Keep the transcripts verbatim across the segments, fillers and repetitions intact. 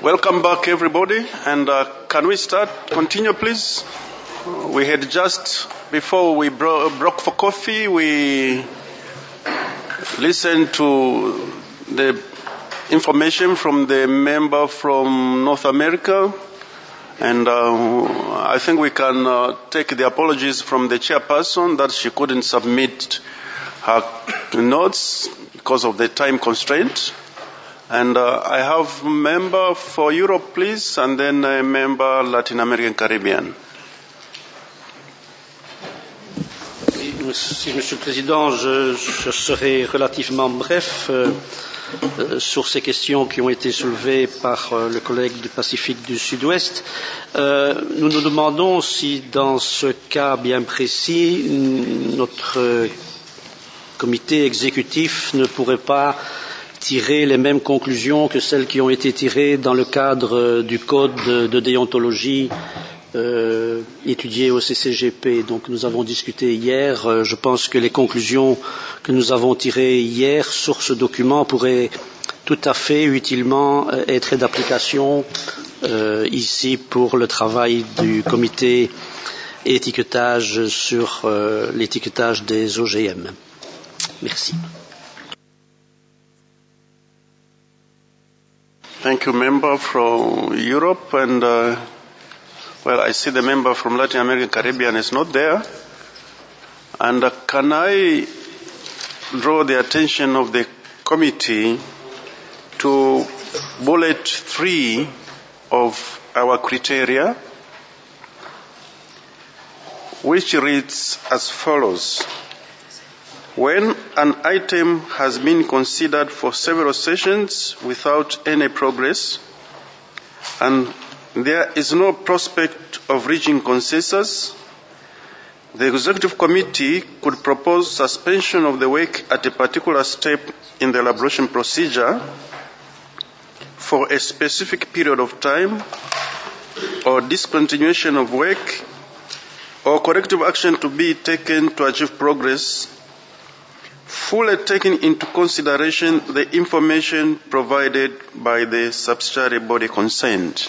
Welcome back, everybody. And uh, can we start? Continue, please. We had just, before we bro- broke for coffee, we listened to the information from the member from North America. And uh, I think we can uh, take the apologies from the chairperson that she couldn't submit her notes because of the time constraint. And uh, I have a member for Europe, please, and then a member Latin American Caribbean. Merci, Monsieur le Président. Je, je serai relativement bref euh, euh, sur ces questions qui ont été soulevées par euh, le collègue du Pacifique du Sud-Ouest. Euh, nous nous demandons si, dans ce cas bien précis, notre euh, comité exécutif ne pourrait pas tirer les mêmes conclusions que celles qui ont été tirées dans le cadre du code de, de déontologie euh, étudié au C C G P. Donc nous avons discuté hier. Euh, je pense que les conclusions que nous avons tirées hier sur ce document pourraient tout à fait utilement euh, être d'application euh, ici pour le travail du comité étiquetage sur euh, l'étiquetage des O G M. Merci. Thank you, member from Europe. And, uh, well, I see the member from Latin American Caribbean is not there. And uh, can I draw the attention of the committee to bullet three of our criteria, which reads as follows. When an item has been considered for several sessions without any progress, and there is no prospect of reaching consensus, the Executive Committee could propose suspension of the work at a particular step in the elaboration procedure for a specific period of time, or discontinuation of work, or corrective action to be taken to achieve progress, fully taking into consideration the information provided by the subsidiary body concerned.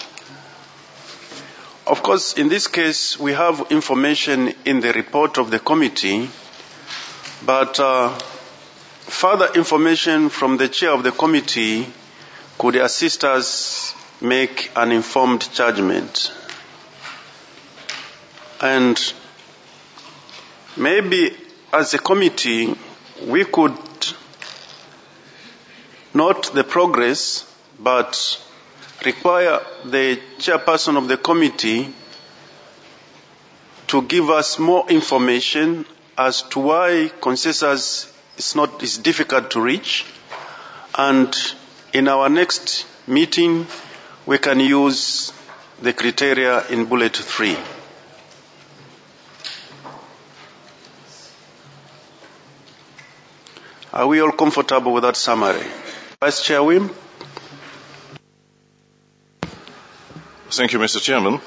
Of course, in this case, we have information in the report of the committee, but uh, further information from the chair of the committee could assist us make an informed judgment. And maybe as a committee, we could note the progress, but require the chairperson of the committee to give us more information as to why consensus is not is difficult to reach, and in our next meeting we can use the criteria in bullet three. Are we all comfortable with that summary? Vice Chair Wim? Thank you, Mister Chairman.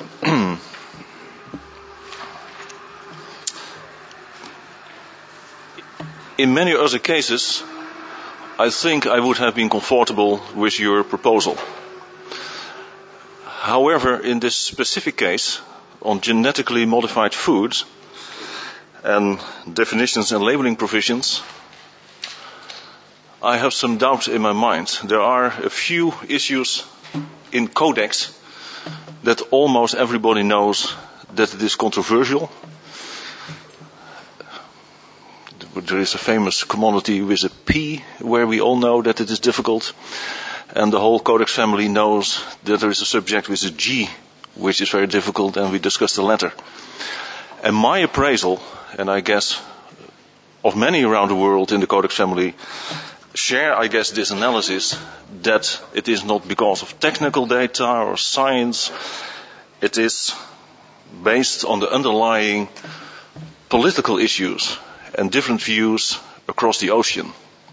In many other cases, I think I would have been comfortable with your proposal. However, in this specific case, on genetically modified foods and definitions and labeling provisions, I have some doubts in my mind. There are a few issues in Codex that almost everybody knows that it is controversial. There is a famous commodity with a P where we all know that it is difficult. And the whole Codex family knows that there is a subject with a G which is very difficult, and we discussed the latter. And my appraisal, and I guess of many around the world in the Codex family, share, I guess, this analysis that it is not because of technical data or science. It is based on the underlying political issues and different views across the ocean.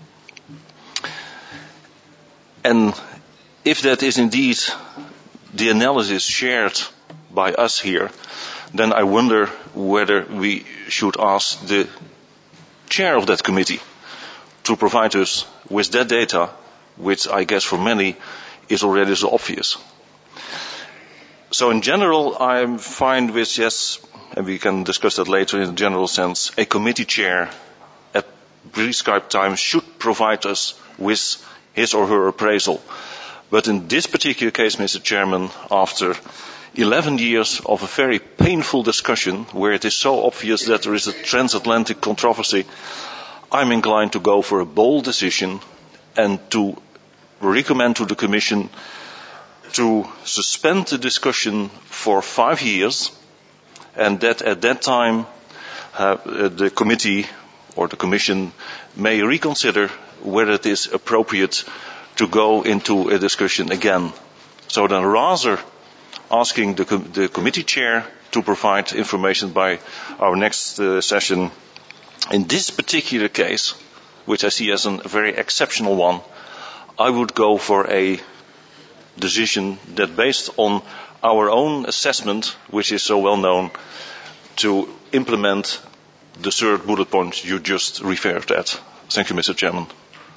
And if that is indeed the analysis shared by us here, then I wonder whether we should ask the chair of that committee to provide us with that data, which I guess for many is already so obvious. So in general, I'm fine with, yes, and we can discuss that later in a general sense, a committee chair at prescribed time should provide us with his or her appraisal. But in this particular case, Mister Chairman, after eleven years of a very painful discussion where it is so obvious that there is a transatlantic controversy, I'm inclined to go for a bold decision and to recommend to the Commission to suspend the discussion for five years and that at that time uh, the committee or the Commission may reconsider whether it is appropriate to go into a discussion again. So then rather asking the, com- the committee chair to provide information by our next uh, session, in this particular case, which I see as a very exceptional one, I would go for a decision that based on our own assessment, which is so well known, to implement the third bullet point you just referred at. Thank you, Mister Chairman.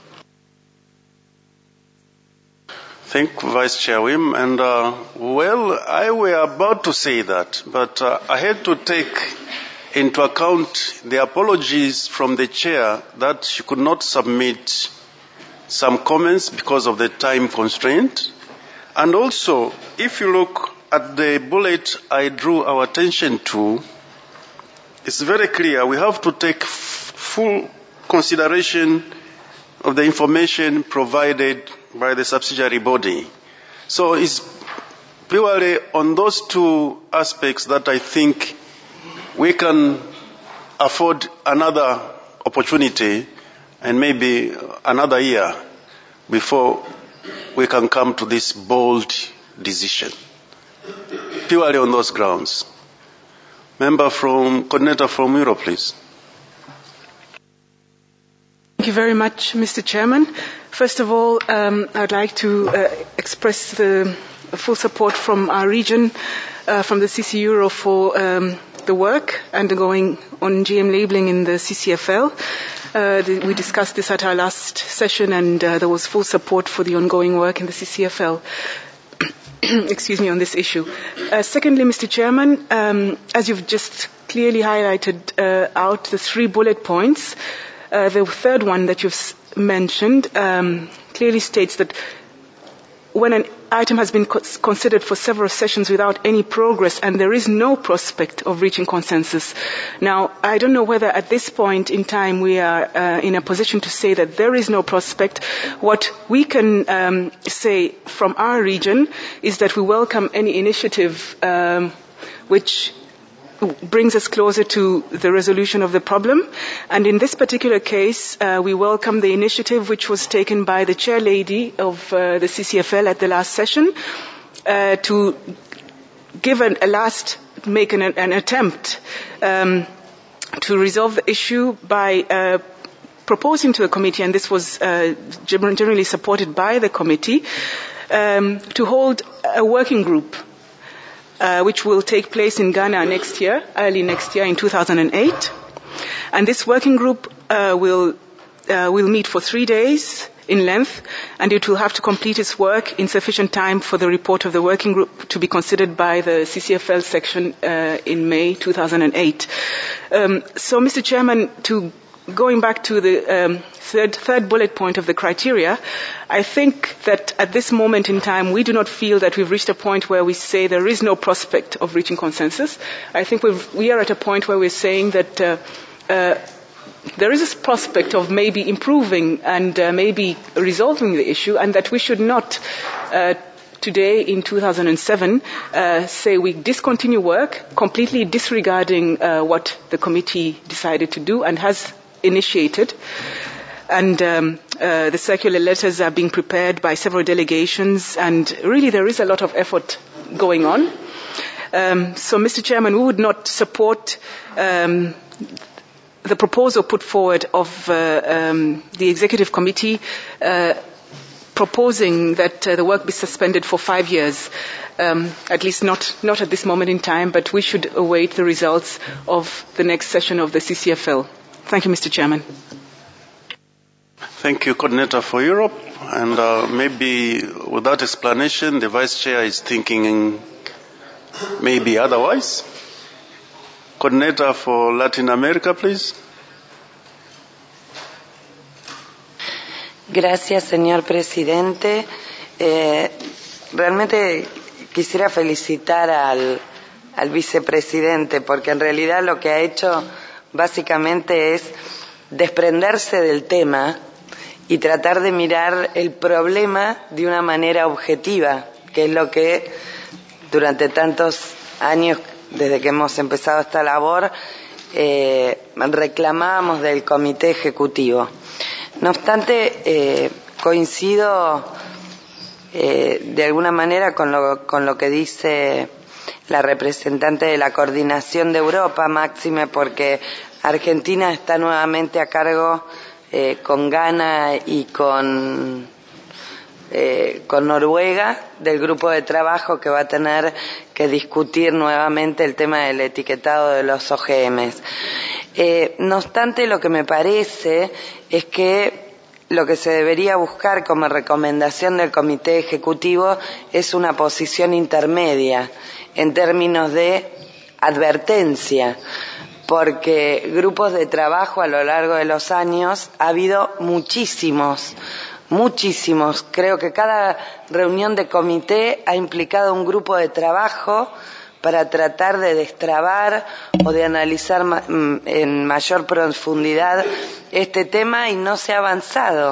Thank you, Vice Chair Wim. And, uh, well, I were about to say that, but uh, I had to take into account the apologies from the chair that she could not submit some comments because of the time constraint. And also, if you look at the bullet I drew our attention to, it's very clear we have to take f- full consideration of the information provided by the subsidiary body. So it's purely on those two aspects that I think we can afford another opportunity and maybe another year before we can come to this bold decision. Purely on those grounds. Member from, coordinator from Europe, please. Thank you very much, Mister Chairman. First of all, um, I'd like to uh, express the full support from our region, uh, from the C C Euro for um, the work undergoing on G M labeling in the C C F L. Uh, the, we discussed this at our last session, and uh, there was full support for the ongoing work in the C C F L. Excuse me, on this issue. Uh, secondly, Mister Chairman, um, as you've just clearly highlighted uh, out the three bullet points, uh, the third one that you've mentioned um, clearly states that when an item has been co- considered for several sessions without any progress and there is no prospect of reaching consensus. Now, I don't know whether at this point in time we are uh, in a position to say that there is no prospect. What we can um, say from our region is that we welcome any initiative um, which brings us closer to the resolution of the problem. And in this particular case, uh, we welcome the initiative which was taken by the chair lady of uh, the C C F L at the last session uh, to give an, a last, make an, an attempt um, to resolve the issue by uh, proposing to the committee, and this was uh, generally supported by the committee, um, to hold a working group Uh, which will take place in Ghana next year, early next year in two thousand eight. And this working group uh, will uh, will meet for three days in length, and it will have to complete its work in sufficient time for the report of the working group to be considered by the C C F L section uh, in May two thousand eight. Um, so, Mister Chairman, to going back to the um, third, third bullet point of the criteria, I think that at this moment in time, we do not feel that we've reached a point where we say there is no prospect of reaching consensus. I think we've, we are at a point where we're saying that uh, uh, there is a prospect of maybe improving and uh, maybe resolving the issue, and that we should not uh, today in two thousand seven uh, say we discontinue work, completely disregarding uh, what the committee decided to do and has initiated. And um, uh, the circular letters are being prepared by several delegations, and really there is a lot of effort going on. Um, so, Mister Chairman, we would not support um, the proposal put forward of uh, um, the Executive Committee uh, proposing that uh, the work be suspended for five years. Um, at least not, not at this moment in time, but we should await the results of the next session of the C C F L. Thank you, Mister Chairman. Thank you, Coordinator for Europe. And uh, maybe with that explanation, the Vice Chair is thinking maybe otherwise. Coordinator for Latin America, please. Gracias, señor presidente. Eh, realmente quisiera felicitar al, al vicepresidente, porque en realidad lo que ha hecho básicamente es desprenderse del tema y tratar de mirar el problema de una manera objetiva, que es lo que durante tantos años, desde que hemos empezado esta labor, eh, reclamábamos del Comité Ejecutivo. No obstante, eh, coincido eh, de alguna manera con lo, con lo que dice la representante de la Coordinación de Europa, máxime porque Argentina está nuevamente a cargo eh, con Ghana y con, eh, con Noruega del grupo de trabajo que va a tener que discutir nuevamente el tema del etiquetado de los O G Ms. Eh, no obstante, lo que me parece es que lo que se debería buscar como recomendación del Comité Ejecutivo es una posición intermedia en términos de advertencia, porque grupos de trabajo a lo largo de los años ha habido muchísimos, muchísimos. Creo que cada reunión de comité ha implicado un grupo de trabajo para tratar de destrabar o de analizar en mayor profundidad este tema y no se ha avanzado,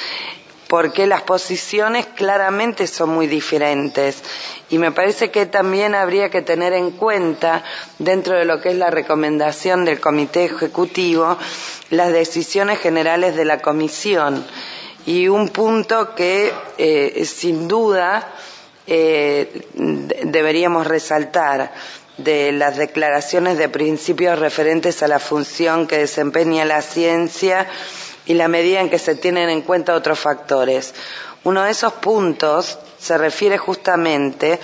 porque las posiciones claramente son muy diferentes. Y me parece que también habría que tener en cuenta, dentro de lo que es la recomendación del Comité Ejecutivo, las decisiones generales de la Comisión. Y un punto que, eh, sin duda, eh, deberíamos resaltar de las declaraciones de principios referentes a la función que desempeña la ciencia y la medida en que se tienen en cuenta otros factores. Uno de esos puntos se refiere justamente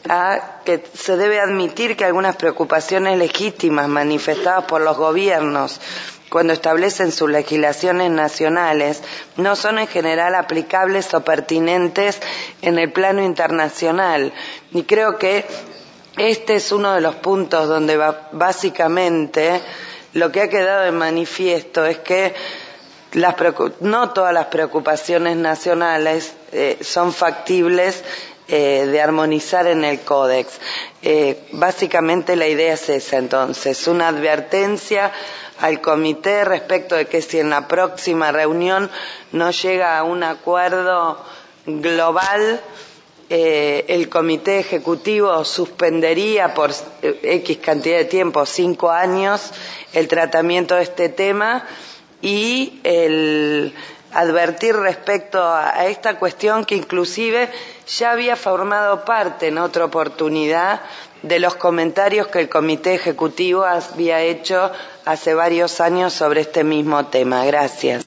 a que se debe admitir que algunas preocupaciones legítimas manifestadas por los gobiernos cuando establecen sus legislaciones nacionales no son en general aplicables o pertinentes en el plano internacional. Y creo que este es uno de los puntos donde va, básicamente lo que ha quedado de manifiesto es que las no todas las preocupaciones nacionales eh, son factibles eh, de armonizar en el Códex. Eh, básicamente la idea es esa, entonces, una advertencia al comité respecto de que si en la próxima reunión no llega a un acuerdo global, eh, el comité ejecutivo suspendería por X cantidad de tiempo, cinco años, el tratamiento de este tema y el advertir respecto a esta cuestión que inclusive ya había formado parte en otra oportunidad de los comentarios que el Comité Ejecutivo había hecho hace varios años sobre este mismo tema. Gracias.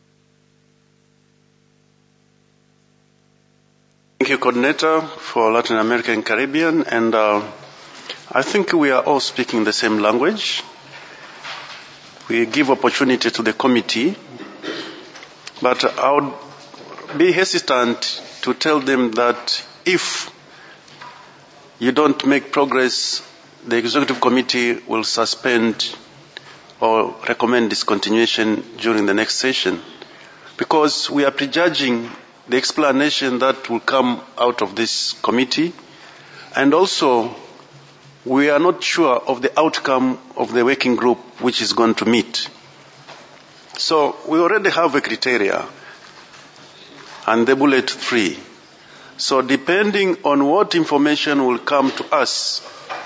Thank you, Coordinator for Latin America and Caribbean, and uh, I think we are all speaking the same language. We give opportunity to the committee, but I would be hesitant to tell them that if you don't make progress, the executive committee will suspend or recommend discontinuation during the next session, because we are prejudging the explanation that will come out of this committee, and also we are not sure of the outcome of the working group which is going to meet. So we already have a criteria and the bullet three. So depending on what information will come to us,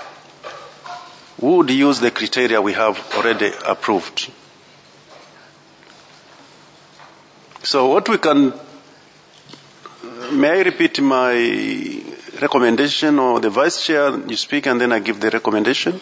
we would use the criteria we have already approved. So what we can, may I repeat my recommendation, or the Vice Chair, you speak and then I give the recommendation?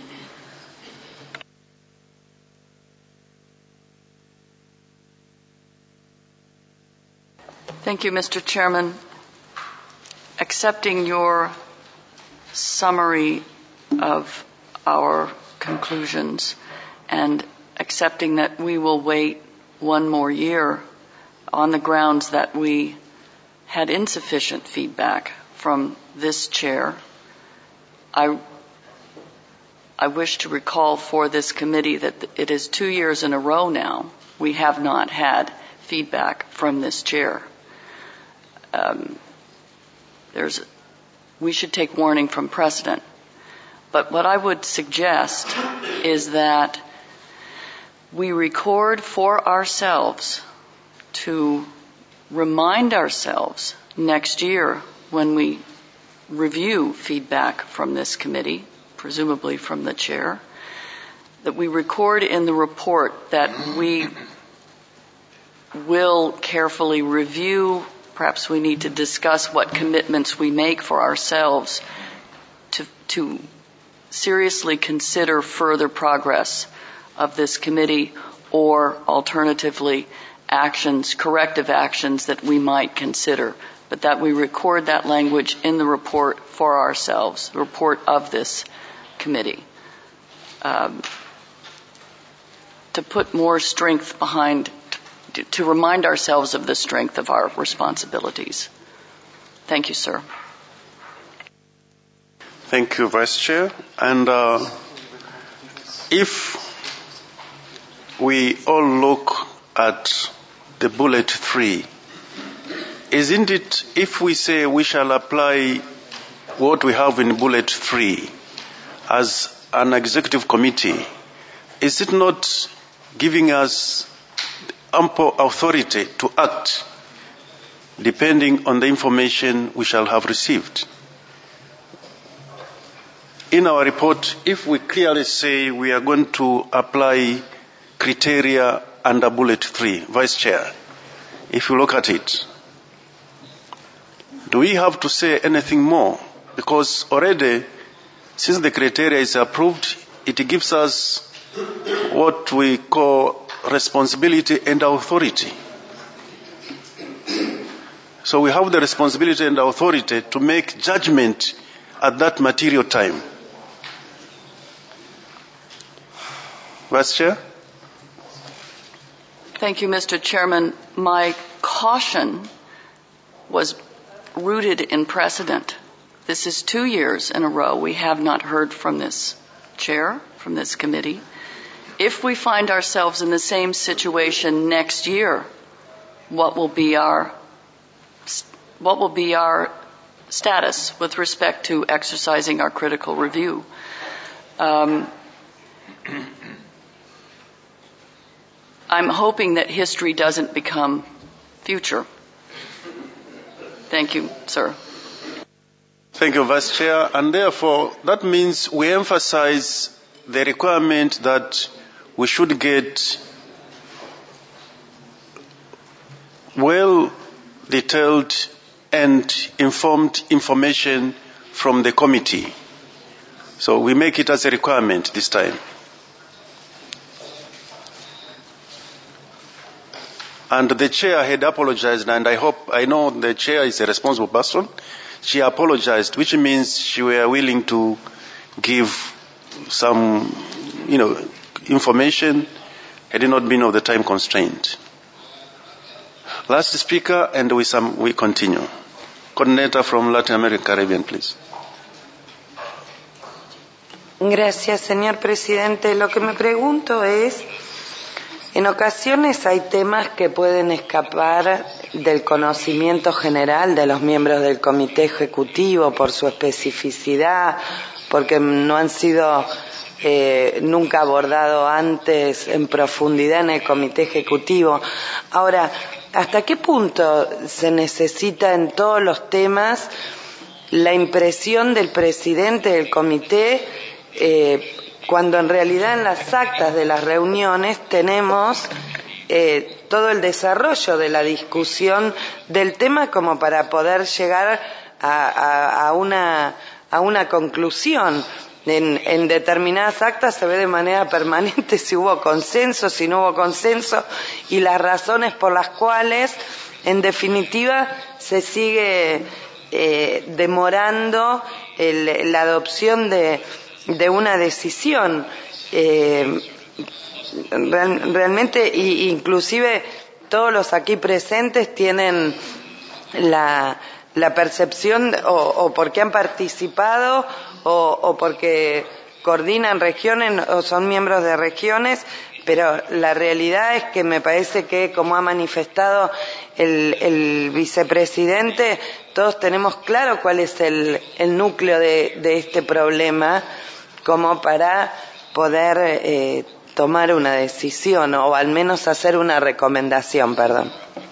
Thank you, Mister Chairman. Accepting your summary of our conclusions and accepting that we will wait one more year on the grounds that we had insufficient feedback from this chair, I, I wish to recall for this committee that it is two years in a row now we have not had feedback from this chair. Um, there's, we should take warning from precedent. But what I would suggest is that we record for ourselves to remind ourselves next year when we review feedback from this committee, presumably from the chair, that we record in the report that we will carefully review, perhaps we need to discuss what commitments we make for ourselves to, to seriously consider further progress of this committee, or alternatively actions, corrective actions that we might consider, but that we record that language in the report for ourselves, the report of this committee, um, to put more strength behind, to, to remind ourselves of the strength of our responsibilities. Thank you, sir. Thank you, Vice Chair. And uh, if we all look at the bullet three, isn't it, if we say we shall apply what we have in bullet three as an executive committee, is it not giving us ample authority to act depending on the information we shall have received? In our report, if we clearly say we are going to apply criteria under bullet three, Vice Chair, if you look at it, do we have to say anything more? Because already, since the criteria is approved, it gives us what we call responsibility and authority. So we have the responsibility and authority to make judgment at that material time. Vice Chair? Thank you, Mister Chairman. My caution was rooted in precedent. This is two years in a row we have not heard from this chair, from this committee. If we find ourselves in the same situation next year, what will be our what will be our status with respect to exercising our critical review? Um, I'm hoping that history doesn't become future. Thank you, sir. Thank you, Vice Chair. And therefore, that means we emphasize the requirement that we should get well detailed and informed information from the committee. So we make it as a requirement this time. And the chair had apologized, and I hope, I know the chair is a responsible person. She apologized, which means she were willing to give some, you know, information had it not been of the time constraint. Last speaker, and we, some, we continue. Coordinator from Latin American Caribbean, please. Gracias, señor presidente. Lo que me pregunto es, en ocasiones hay temas que pueden escapar del conocimiento general de los miembros del comité ejecutivo por su especificidad, porque no han sido eh, nunca abordados antes en profundidad en el comité ejecutivo. Ahora, ¿hasta qué punto se necesita en todos los temas la impresión del presidente del comité eh, cuando en realidad en las actas de las reuniones tenemos eh, todo el desarrollo de la discusión del tema como para poder llegar a, a, a, una, a una conclusión? En, en determinadas actas se ve de manera permanente si hubo consenso, si no hubo consenso, y las razones por las cuales, en definitiva, se sigue eh, demorando el, la adopción de de una decisión. Eh, real, realmente, y, inclusive todos los aquí presentes tienen la, la percepción o, o porque han participado o, o porque coordinan regiones o son miembros de regiones, pero la realidad es que me parece que, como ha manifestado el, el vicepresidente, todos tenemos claro cuál es el, el núcleo de, de este problema, como para poder eh, tomar una decisión o al menos hacer una recomendación, perdón.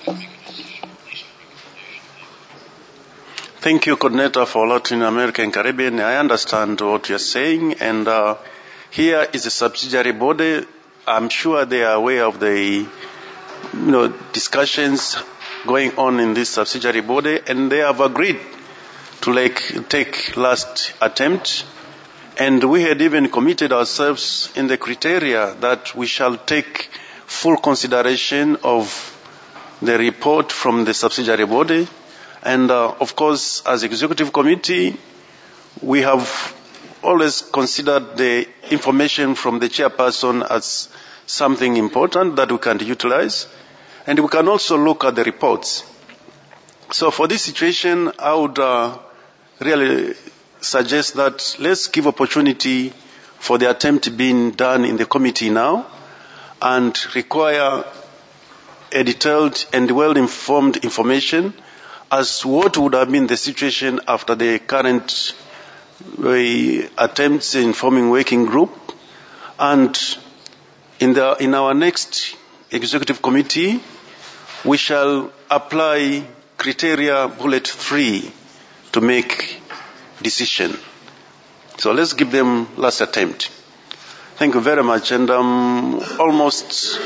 Thank you, Coordinator for Latin America and Caribbean. I understand what you're saying, and uh, here is a subsidiary body. I'm sure they are aware of the, you know, discussions going on in this subsidiary body, and they have agreed to like take last attempt. And we had even committed ourselves in the criteria that we shall take full consideration of the report from the subsidiary body. And uh, of course, as executive committee, we have always considered the information from the chairperson as something important that we can utilize. And we can also look at the reports. So for this situation, I would uh, really suggest that let's give opportunity for the attempt being done in the committee now and require a detailed and well-informed information as what would have been the situation after the current uh, attempts in forming working group. And in, the, in our next executive committee, we shall apply criteria bullet three to make decision. So let's give them last attempt. Thank you very much. And I'm almost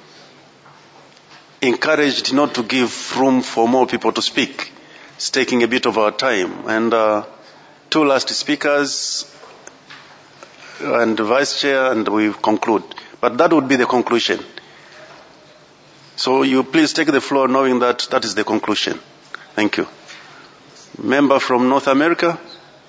encouraged not to give room for more people to speak. It's taking a bit of our time. And uh, two last speakers and the vice chair, and we conclude. But that would be the conclusion. So you please take the floor knowing that that is the conclusion. Thank you. Member from North America.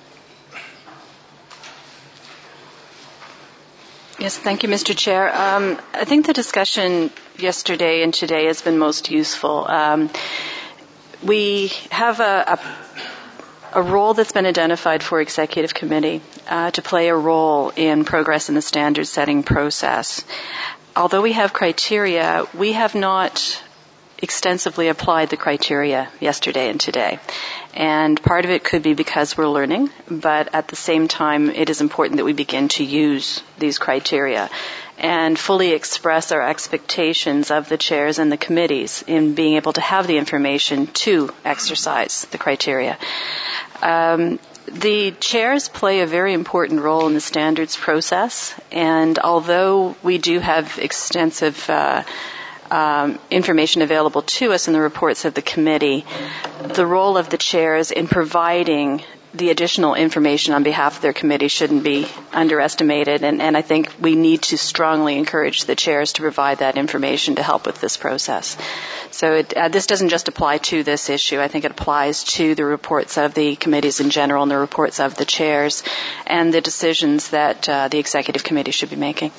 Yes, thank you, Mister Chair. Um, I think the discussion yesterday and today has been most useful. Um, we have a, a, a role that's been identified for Executive Committee uh, to play a role in progress in the standard setting process. Although we have criteria, we have not extensively applied the criteria yesterday and today. And part of it could be because we're learning, but at the same time, it is important that we begin to use these criteria and fully express our expectations of the chairs and the committees in being able to have the information to exercise the criteria. Um, the chairs play a very important role in the standards process, and although we do have extensive uh, Um, information available to us in the reports of the committee, the role of the chairs in providing the additional information on behalf of their committee shouldn't be underestimated, and, and I think we need to strongly encourage the chairs to provide that information to help with this process. So it, uh, this doesn't just apply to this issue. I think it applies to the reports of the committees in general and the reports of the chairs and the decisions that uh, the executive committee should be making.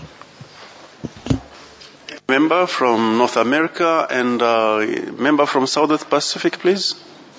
Member from North America and uh, member from South Pacific, please.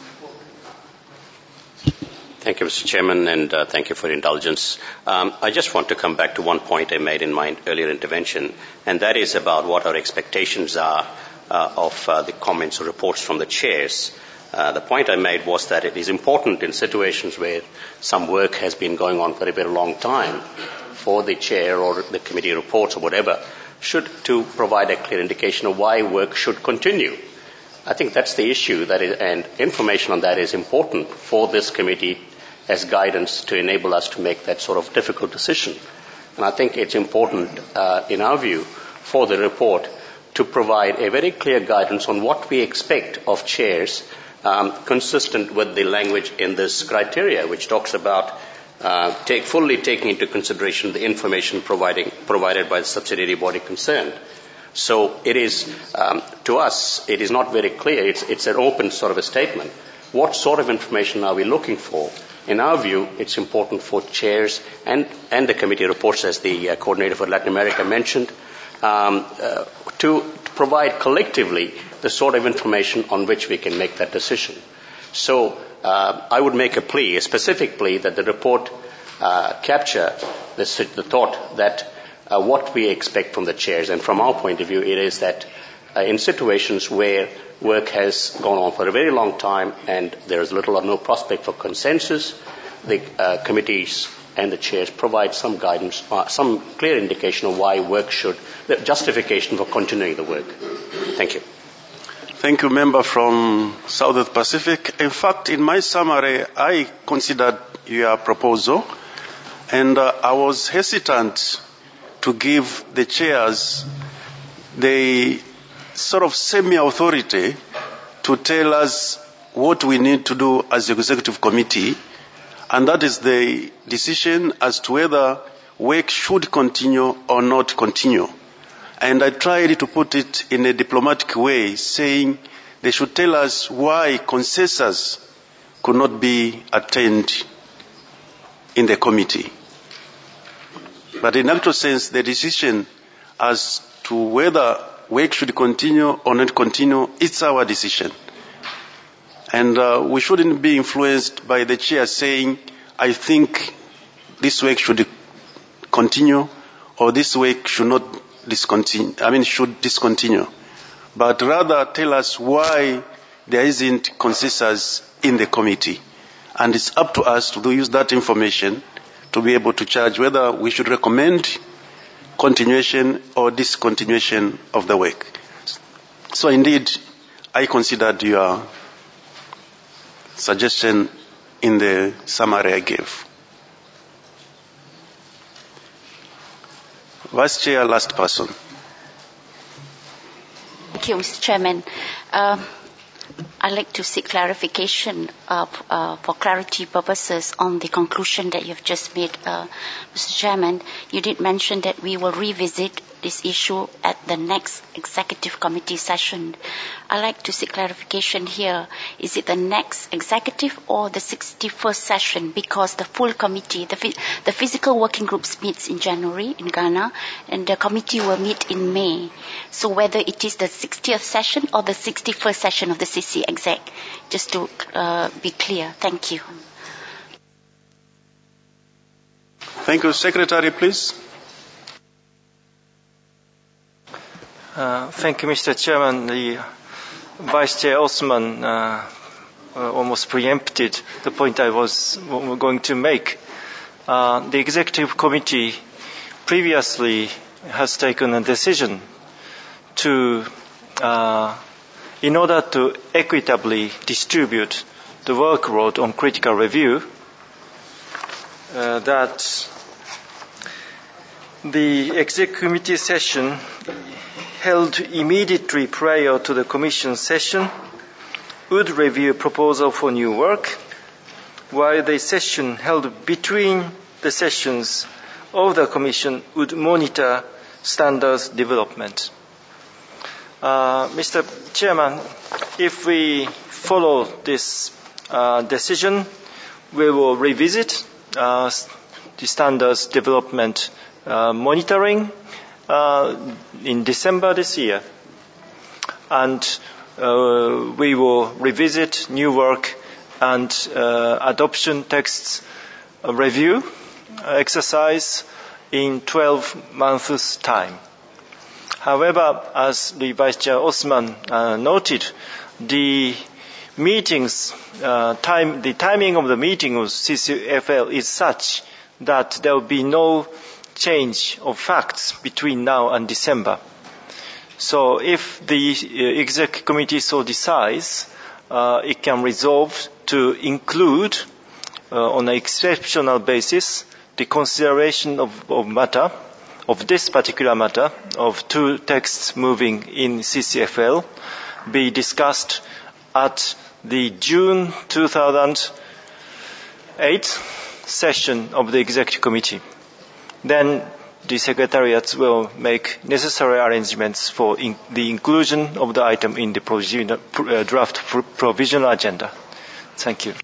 Thank you, Mister Chairman, and uh, thank you for your indulgence. Um, I just want to come back to one point I made in my earlier intervention, and that is about what our expectations are uh, of uh, the comments or reports from the chairs. Uh, the point I made was that it is important in situations where some work has been going on for a very long time for the chair or the committee reports or whatever, should to provide a clear indication of why work should continue. I think that's the issue, that is, and information on that is important for this committee as guidance to enable us to make that sort of difficult decision. And I think it's important, uh, in our view, for the report to provide a very clear guidance on what we expect of chairs, um, consistent with the language in this criteria, which talks about Uh, take, fully taking into consideration the information providing, provided by the subsidiary body concerned. So it is, um, to us, it is not very clear. It's, it's an open sort of a statement. What sort of information are we looking for? In our view, it's important for chairs and, and the committee reports, as the uh, coordinator for Latin America mentioned, um, uh, to, to provide collectively the sort of information on which we can make that decision. So uh, I would make a plea, a specific plea, that the report uh, capture the, the thought that uh, what we expect from the chairs. And from our point of view, it is that uh, in situations where work has gone on for a very long time and there is little or no prospect for consensus, the uh, committees and the chairs provide some guidance, uh, some clear indication of why work should, the justification for continuing the work. Thank you. Thank you, member from South Pacific. In fact, in my summary, I considered your proposal, and uh, I was hesitant to give the chairs the sort of semi-authority to tell us what we need to do as the executive committee, and that is the decision as to whether work should continue or not continue. And I tried to put it in a diplomatic way, saying they should tell us why consensus could not be attained in the committee. But in actual sense, the decision as to whether work should continue or not continue, it's our decision. And uh, we shouldn't be influenced by the chair saying, I think this work should continue or this work should not discontinue, I mean, should discontinue. But rather tell us why there isn't consensus in the committee. And it's up to us to use that information to be able to judge whether we should recommend continuation or discontinuation of the work. So indeed, I considered your suggestion in the summary I gave. Vice Chair, last person. Thank you, Mister Chairman. Uh, I'd like to seek clarification uh, uh, for clarity purposes on the conclusion that you've just made, uh, Mister Chairman. You did mention that we will revisit this issue at the next executive committee session. I'd like to seek clarification here. Is it the next executive or the sixty-first session? Because the full committee, the, the physical working groups meets in January in Ghana, and the committee will meet in May. So whether it is the sixtieth session or the sixty-first session of the C C exec, just to uh, be clear. Thank you. Thank you. Secretary, please. Uh, thank you, Mister Chairman. The Vice Chair Osman uh, uh, almost preempted the point I was going to make. Uh, the Executive Committee previously has taken a decision to, uh, in order to equitably distribute the workload on critical review, uh, that the Executive Committee session held immediately prior to the Commission session would review proposal for new work, while the session held between the sessions of the Commission would monitor standards development. Uh, Mister Chairman, if we follow this uh, decision, we will revisit uh, the standards development uh, monitoring Uh, in December this year, and uh, we will revisit new work and uh, adoption texts uh, review uh, exercise in twelve months' time. However, as the Vice Chair Osman uh, noted, the meetings, uh, time, the timing of the meeting of C C F L is such that there will be no change of facts between now and December. So if the uh, exec committee so decides, uh, it can resolve to include uh, on an exceptional basis the consideration of, of matter, of this particular matter, of two texts moving in C C F L, be discussed at the June two thousand eight session of the executive committee. Then the secretariats will make necessary arrangements for in the inclusion of the item in the provisional, uh, draft pr provisional agenda. Thank you.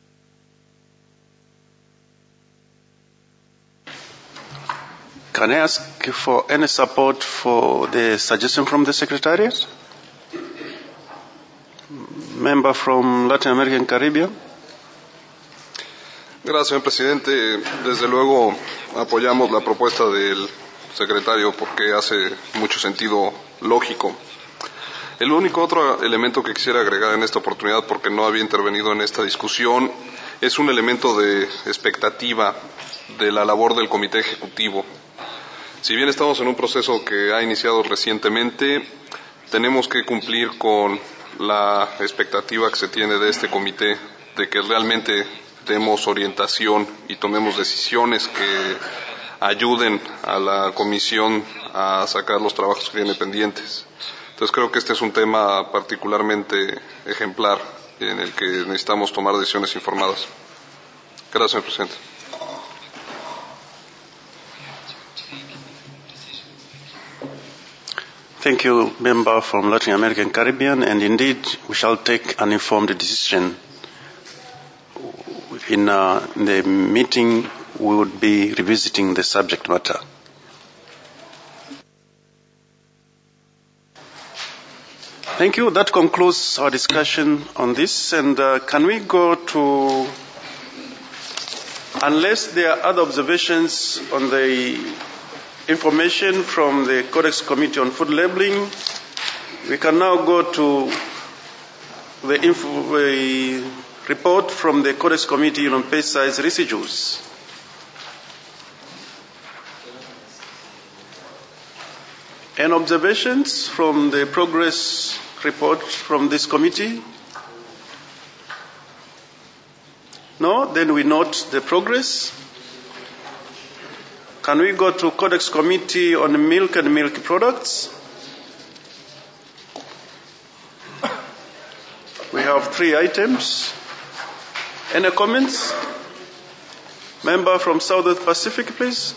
Can I ask for any support for the suggestion from the secretariat? Member from Latin American Caribbean. Gracias, señor presidente. Desde luego apoyamos la propuesta del secretario porque hace mucho sentido lógico. El único otro elemento que quisiera agregar en esta oportunidad, porque no había intervenido en esta discusión, es un elemento de expectativa de la labor del Comité Ejecutivo. Si bien estamos en un proceso que ha iniciado recientemente, tenemos que cumplir con la expectativa que se tiene de este comité, de que realmente demos orientación y tomemos decisiones que ayuden a la Comisión a sacar los trabajos que tiene pendientes. Entonces creo que este es un tema particularmente ejemplar en el que necesitamos tomar decisiones informadas. Gracias, señor presidente. Thank you, member from Latin American Caribbean, and indeed we shall take an informed decision. In, uh, in the meeting we would be revisiting the subject matter. Thank you. That concludes our discussion on this. And uh, can we go to, unless there are other observations on the information from the Codex Committee on Food Labeling, we can now go to the, info, the report from the Codex Committee on Pesticides Residues. Any observations from the progress report from this committee? No? Then we note the progress. Can we go to Codex Committee on Milk and Milk Products? We have three items. Any comments? Member from South Pacific, please.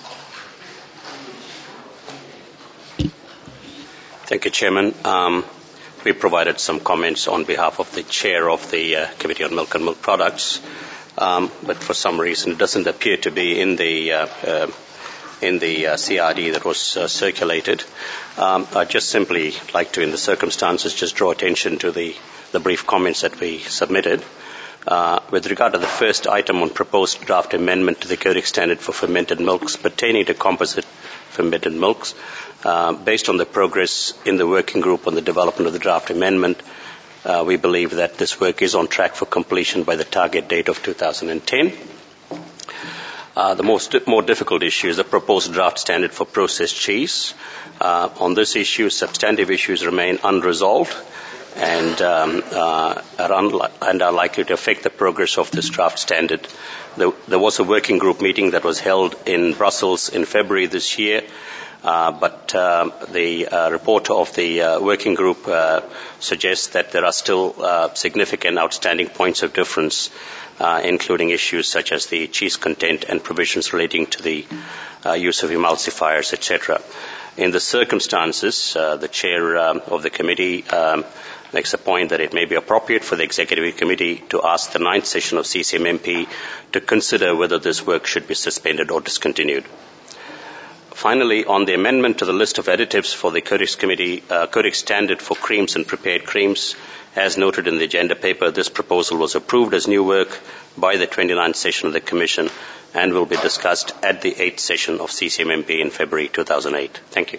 Thank you, Chairman. Um, we provided some comments on behalf of the chair of the uh, Committee on Milk and Milk Products, um, but for some reason it doesn't appear to be in the uh, uh, in the uh, C R D that was uh, circulated. Um, I'd just simply like to, in the circumstances, just draw attention to the, the brief comments that we submitted. Uh, with regard to the first item on proposed draft amendment to the Codex Standard for fermented milks pertaining to composite fermented milks, uh, based on the progress in the working group on the development of the draft amendment, uh, we believe that this work is on track for completion by the target date of two thousand ten. Uh, the most, more difficult issue is the proposed draft standard for processed cheese. Uh, on this issue, substantive issues remain unresolved and, um, uh, are unli- and are likely to affect the progress of this draft standard. There, there was a working group meeting that was held in Brussels in February this year, uh, but uh, the uh, report of the uh, working group uh, suggests that there are still uh, significant outstanding points of difference, uh, including issues such as the cheese content and provisions relating to the uh, use of emulsifiers, et cetera. In the circumstances, uh, the chair um, of the committee um, makes a point that it may be appropriate for the Executive Committee to ask the ninth session of C C M M P to consider whether this work should be suspended or discontinued. Finally, on the amendment to the list of additives for the Codex Committee, uh, Codex Standard for creams and prepared creams, as noted in the agenda paper, this proposal was approved as new work by the twenty-ninth session of the Commission and will be discussed at the eighth session of C C M M P in February two thousand eight. Thank you.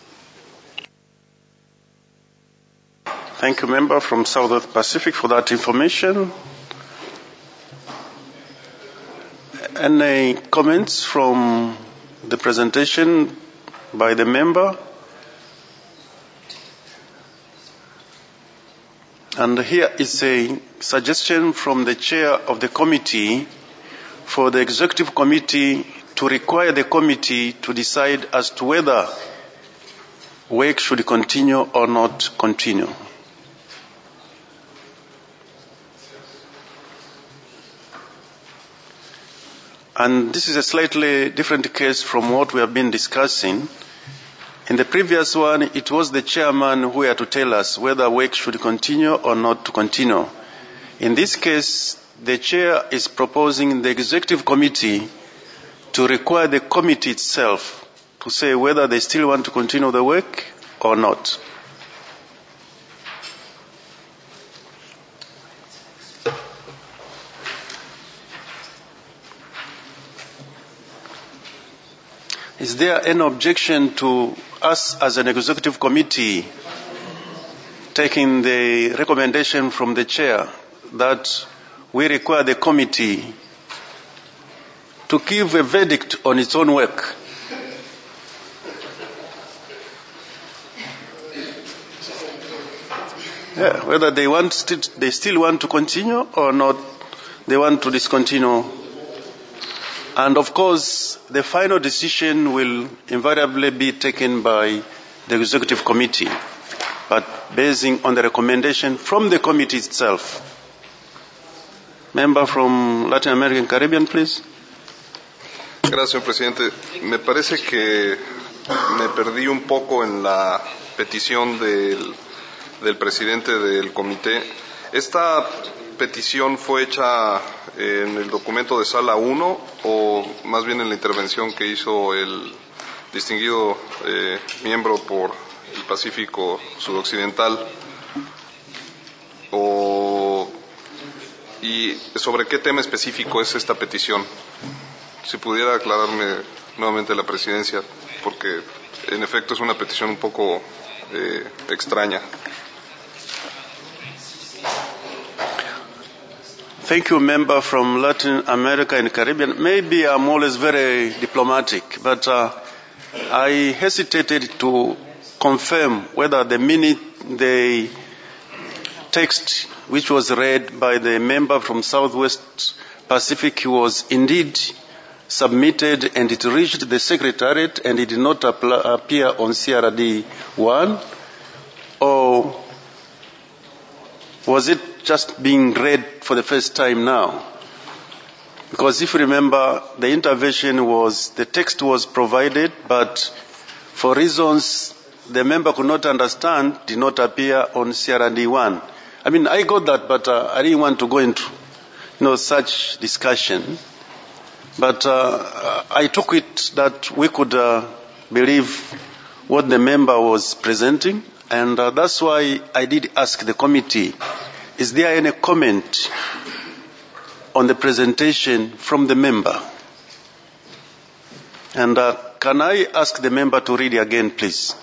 Thank you, member from South Pacific, for that information. Any comments from the presentation by the member? And here is a suggestion from the chair of the committee for the executive committee to require the committee to decide as to whether work should continue or not continue. And this is a slightly different case from what we have been discussing. In the previous one, it was the chairman who had to tell us whether work should continue or not to continue. In this case, the chair is proposing the executive committee to require the committee itself to say whether they still want to continue the work or not. Is there any objection to us as an executive committee taking the recommendation from the chair that we require the committee to give a verdict on its own work? Yeah, whether they want st- they still want to continue or not, they want to discontinue. And of course, the final decision will invariably be taken by the executive committee, but basing on the recommendation from the committee itself. Member from Latin American Caribbean, please. Gracias, señor presidente. Me parece que me perdí un poco en la petición del, del presidente del comité. Esta petición fue hecha en el documento de sala uno o más bien en la intervención que hizo el distinguido eh, miembro por el Pacífico Sudoccidental, o, y sobre qué tema específico es esta petición. Si pudiera aclararme nuevamente la presidencia, porque en efecto es una petición un poco eh, extraña. Thank you, member from Latin America and Caribbean. Maybe I'm always very diplomatic, but uh, I hesitated to confirm whether the minute the text which was read by the member from Southwest Pacific was indeed submitted and it reached the Secretariat and it did not apply, appear on C R D one, or was it just being read for the first time now? Because if you remember, the intervention was, the text was provided, but for reasons the member could not understand, did not appear on C R D one. I mean, I got that, but uh, I didn't want to go into, you know, such discussion. But uh, I took it that we could uh, believe what the member was presenting, and uh, that's why I did ask the committee, is there any comment on the presentation from the member? And uh, can I ask the member to read it again, please?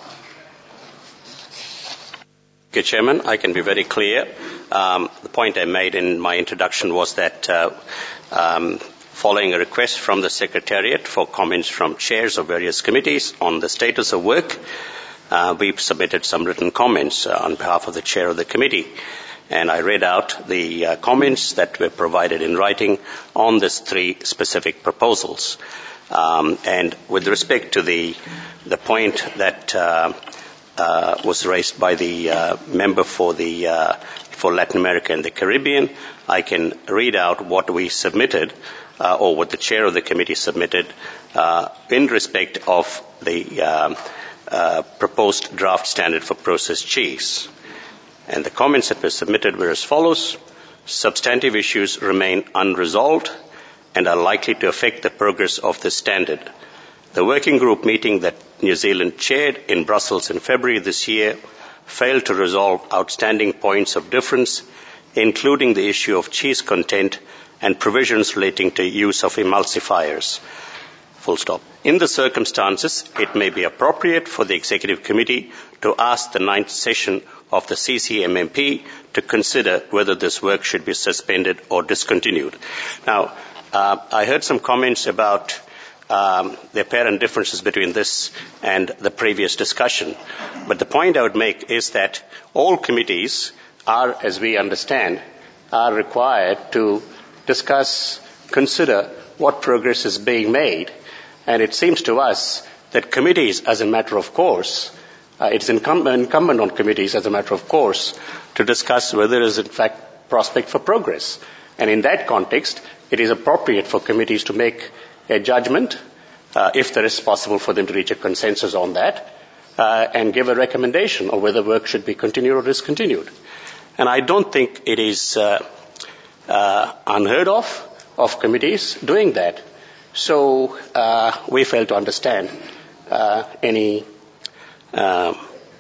Okay, Chairman, I can be very clear. Um, the point I made in my introduction was that uh, um, following a request from the Secretariat for comments from chairs of various committees on the status of work, uh, we've submitted some written comments uh, on behalf of the chair of the committee. And I read out the uh, comments that were provided in writing on these three specific proposals. Um, and with respect to the the point that uh, uh, was raised by the uh, member for the uh, for Latin America and the Caribbean, I can read out what we submitted, uh, or what the chair of the committee submitted, uh, in respect of the uh, uh, proposed draft standard for processed cheese. And the comments that were submitted were as follows: substantive issues remain unresolved and are likely to affect the progress of the standard. The working group meeting that New Zealand chaired in Brussels in February this year failed to resolve outstanding points of difference, including the issue of cheese content and provisions relating to use of emulsifiers. Full stop. In the circumstances, it may be appropriate for the Executive Committee to ask the ninth session of the C C M M P to consider whether this work should be suspended or discontinued. Now, uh, I heard some comments about um, the apparent differences between this and the previous discussion. But the point I would make is that all committees are, as we understand, are required to discuss, consider what progress is being made. And it seems to us that committees, as a matter of course, uh, it's incumbent, incumbent on committees, as a matter of course, to discuss whether there is, in fact, prospect for progress. And in that context, it is appropriate for committees to make a judgment, uh, if there is possible for them to reach a consensus on that, uh, and give a recommendation of whether work should be continued or discontinued. And I don't think it is uh, uh, unheard of, of committees doing that. So uh, we fail to understand uh, any uh,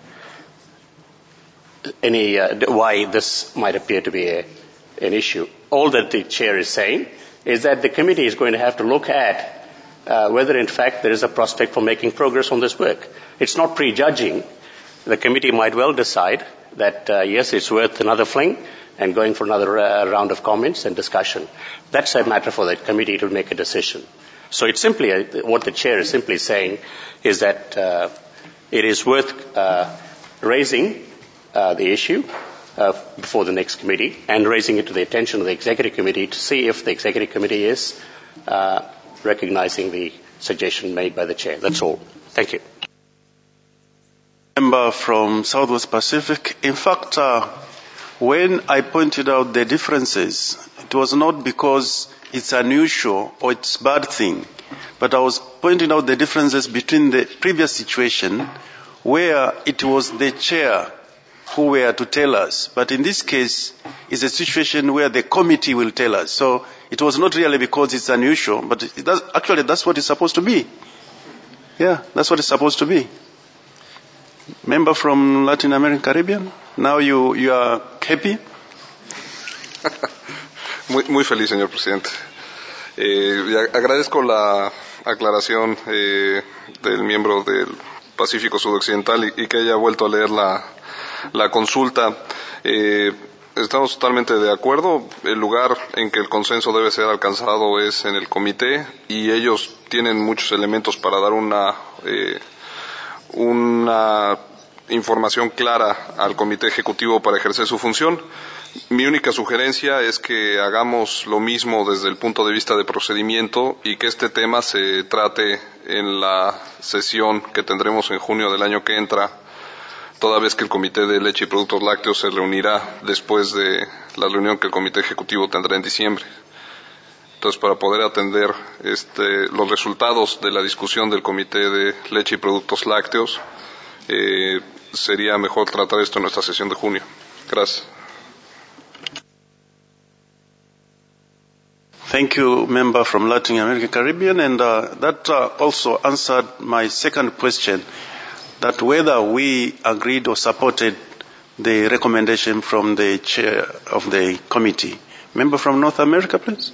any uh, why this might appear to be a, an issue. All that the chair is saying is that the committee is going to have to look at uh, whether in fact there is a prospect for making progress on this work. It's not prejudging. The committee might well decide that, uh, yes, it's worth another fling and going for another uh, round of comments and discussion. That's a matter for the committee to make a decision. So it's simply, uh, what the chair is simply saying is that uh, it is worth uh, raising uh, the issue uh, before the next committee and raising it to the attention of the executive committee to see if the executive committee is uh, recognizing the suggestion made by the chair. That's all. Thank you. Member from Southwest Pacific. In fact, uh, when I pointed out the differences, it was not because it's unusual or it's a bad thing, but I was pointing out the differences between the previous situation where it was the chair who were to tell us. But in this case, it's a situation where the committee will tell us. So it was not really because it's unusual, but it does, actually that's what it's supposed to be. Yeah, that's what it's supposed to be. Member from Latin American Caribbean, now you, you are happy? muy, muy feliz, señor presidente. Eh, y agradezco la aclaración eh, del miembro del Pacífico Sudoccidental y, y que haya vuelto a leer la, la consulta. Eh, estamos totalmente de acuerdo. El lugar en que el consenso debe ser alcanzado es en el comité y ellos tienen muchos elementos para dar una... Eh, una información clara al Comité Ejecutivo para ejercer su función. Mi única sugerencia es que hagamos lo mismo desde el punto de vista de procedimiento y que este tema se trate en la sesión que tendremos en junio del año que entra, toda vez que el Comité de Leche y Productos Lácteos se reunirá después de la reunión que el Comité Ejecutivo tendrá en diciembre. Entonces, para poder atender este, los resultados de la discusión del Comité de Leche y Productos Lácteos, eh, sería mejor tratar esto en nuestra sesión de junio. Gracias. Thank you, member from Latin American Caribbean, and uh, that uh, also answered my second question, that whether we agreed or supported the recommendation from the chair of the committee. Member from North America, please.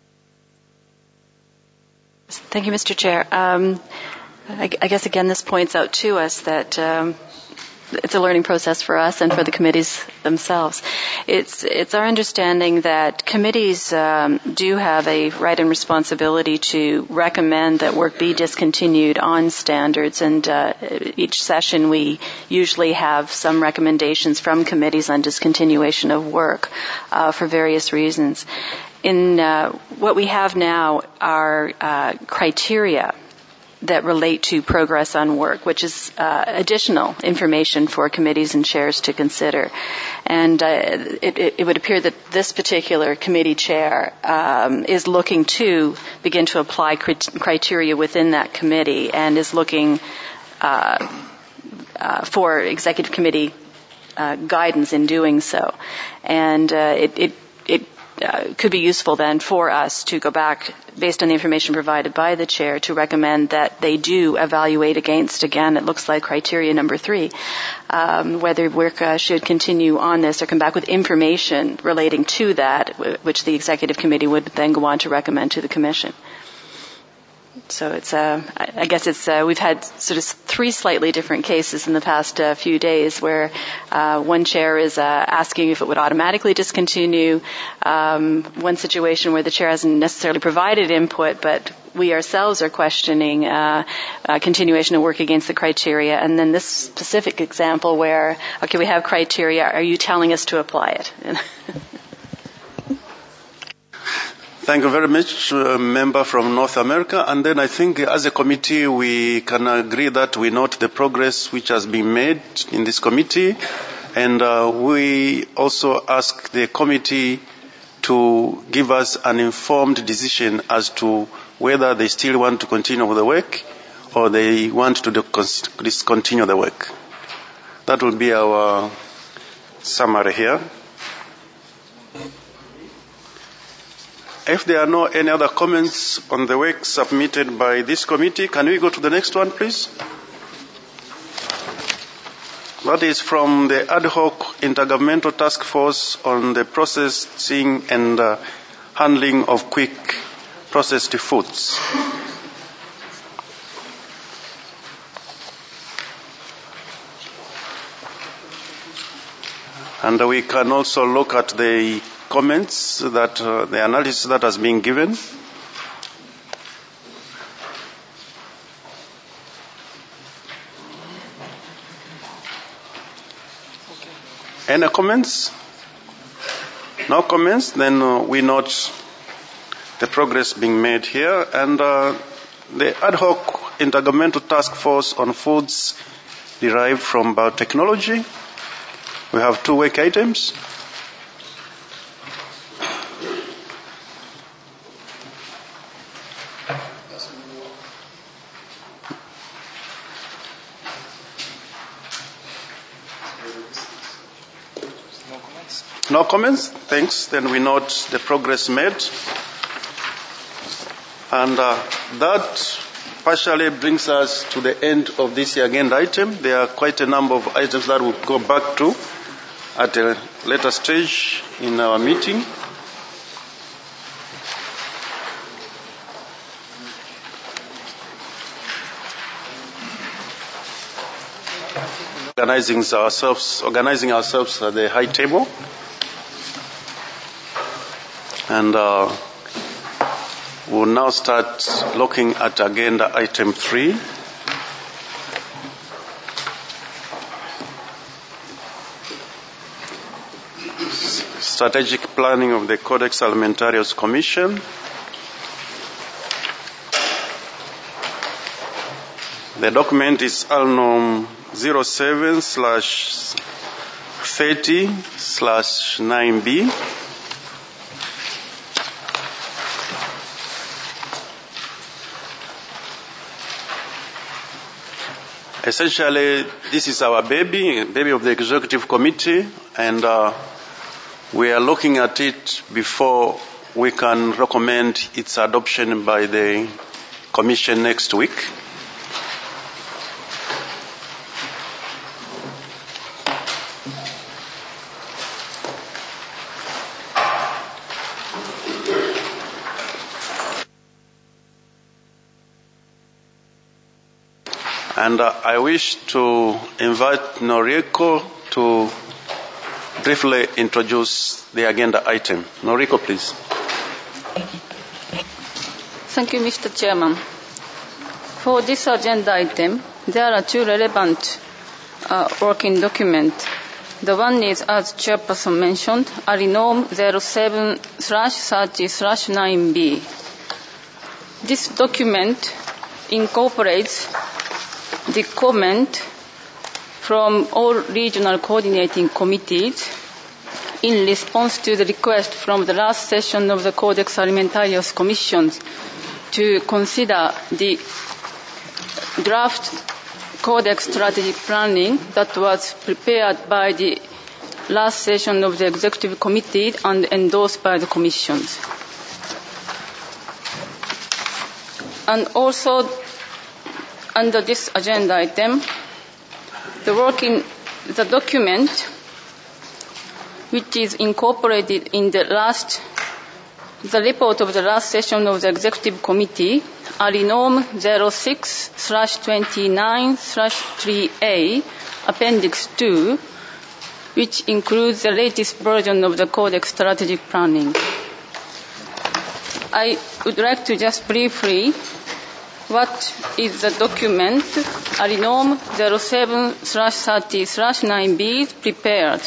Thank you, Mister Chair. Um, I, I guess, again, this points out to us that um, it's a learning process for us and for the committees themselves. It's, it's our understanding that committees um, do have a right and responsibility to recommend that work be discontinued on standards, and uh, each session we usually have some recommendations from committees on discontinuation of work uh, for various reasons. In uh, what we have now are uh, criteria that relate to progress on work, which is uh, additional information for committees and chairs to consider. And uh, it, it would appear that this particular committee chair um, is looking to begin to apply crit- criteria within that committee and is looking uh, uh, for executive committee uh, guidance in doing so. And uh, it, it, it Uh, could be useful then for us to go back, based on the information provided by the chair, to recommend that they do evaluate against, again, it looks like criteria number three, um, whether work uh, should continue on this or come back with information relating to that, w- which the executive committee would then go on to recommend to the commission. So it's, uh, I guess it's, uh, we've had sort of three slightly different cases in the past uh, few days where uh, one chair is uh, asking if it would automatically discontinue, um, one situation where the chair hasn't necessarily provided input, but we ourselves are questioning uh, uh, continuation of work against the criteria, and then this specific example where, okay, we have criteria, are you telling us to apply it? Thank you very much, uh, member from North America. And then I think as a committee we can agree that we note the progress which has been made in this committee. And uh, we also ask the committee to give us an informed decision as to whether they still want to continue with the work or they want to discontinue the work. That will be our summary here. If there are no any other comments on the work submitted by this committee, can we go to the next one, please? That is from the Ad hoc Intergovernmental Task Force on the Processing and uh, Handling of Quick Processed Foods. And we can also look at the comments that, uh, the analysis that has been given. Any comments? No comments? Then uh, we note the progress being made here. And uh, the ad hoc intergovernmental task force on foods derived from biotechnology. We have two work items. No comments? Thanks. Then we note the progress made. And uh, that partially brings us to the end of this agenda item. There are quite a number of items that we'll go back to at a later stage in our meeting. Organizing ourselves, organizing ourselves at the high table. And uh, we'll now start looking at agenda item three. Strategic planning of the Codex Alimentarius Commission. The document is A L N O M zero seven slash thirty slash nine B. Essentially, this is our baby, baby of the executive committee, and uh, we are looking at it before we can recommend its adoption by the commission next week. And uh, I wish to invite Noriko to briefly introduce the agenda item. Noriko, please. Thank you, Mister Chairman. For this agenda item, there are two relevant uh, working documents. The one is, as Chairperson mentioned, A L N O M zero seven slash thirty slash nine B. This document incorporates the comment from all regional coordinating committees in response to the request from the last session of the Codex Alimentarius Commission to consider the draft Codex strategic planning that was prepared by the last session of the Executive Committee and endorsed by the Commission. And also, under this agenda item, the working, the document which is incorporated in the last, the report of the last session of the Executive Committee, A L N O M zero six slash twenty-nine slash three A, Appendix two, which includes the latest version of the Codex strategic planning. I would like to just briefly what is the document A L N O M zero seven slash thirty slash nine B prepared.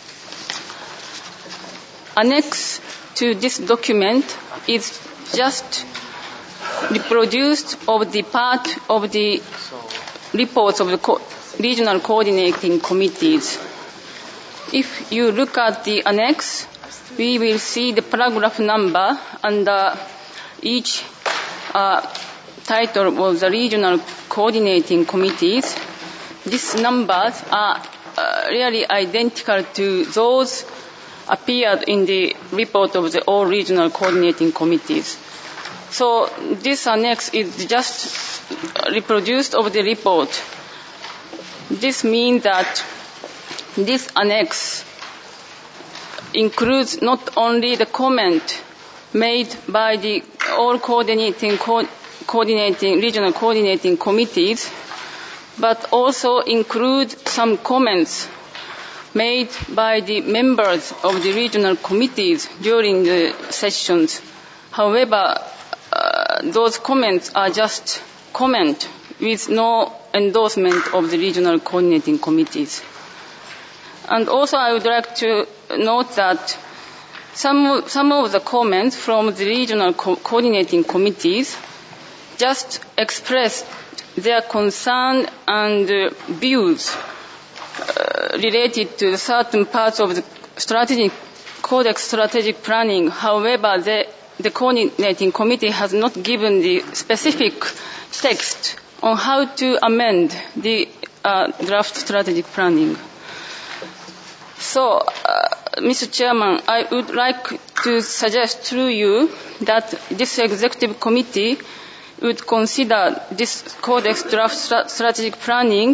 Annex to this document is just reproduced of the part of the reports of the co- regional coordinating committees. If you look at the annex, we will see the paragraph number under each uh, title of the regional coordinating committees. These numbers are uh, really identical to those appeared in the report of the all regional coordinating committees. So this annex is just reproduced of the report. This means that this annex includes not only the comment made by the all coordinating co- coordinating regional coordinating committees, but also include some comments made by the members of the regional committees during the sessions. However, uh, those comments are just comment with no endorsement of the regional coordinating committees. And also I would like to note that some, some of the comments from the regional co- coordinating committees just express their concern and uh, views uh, related to certain parts of the strategic Codex strategic planning. However, the, the coordinating committee has not given the specific text on how to amend the uh, draft strategic planning. So, uh, Mister Chairman, I would like to suggest through you that this executive committee would consider this Codex draft strategic planning,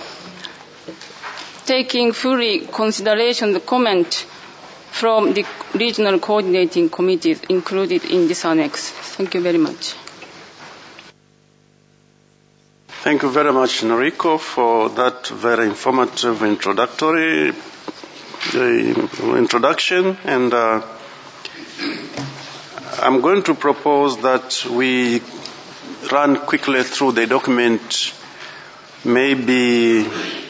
taking fully consideration the comment from the regional coordinating committees included in this annex. Thank you very much. Thank you very much, Noriko, for that very informative introductory uh, introduction. And uh, I'm going to propose that we run quickly through the document, maybe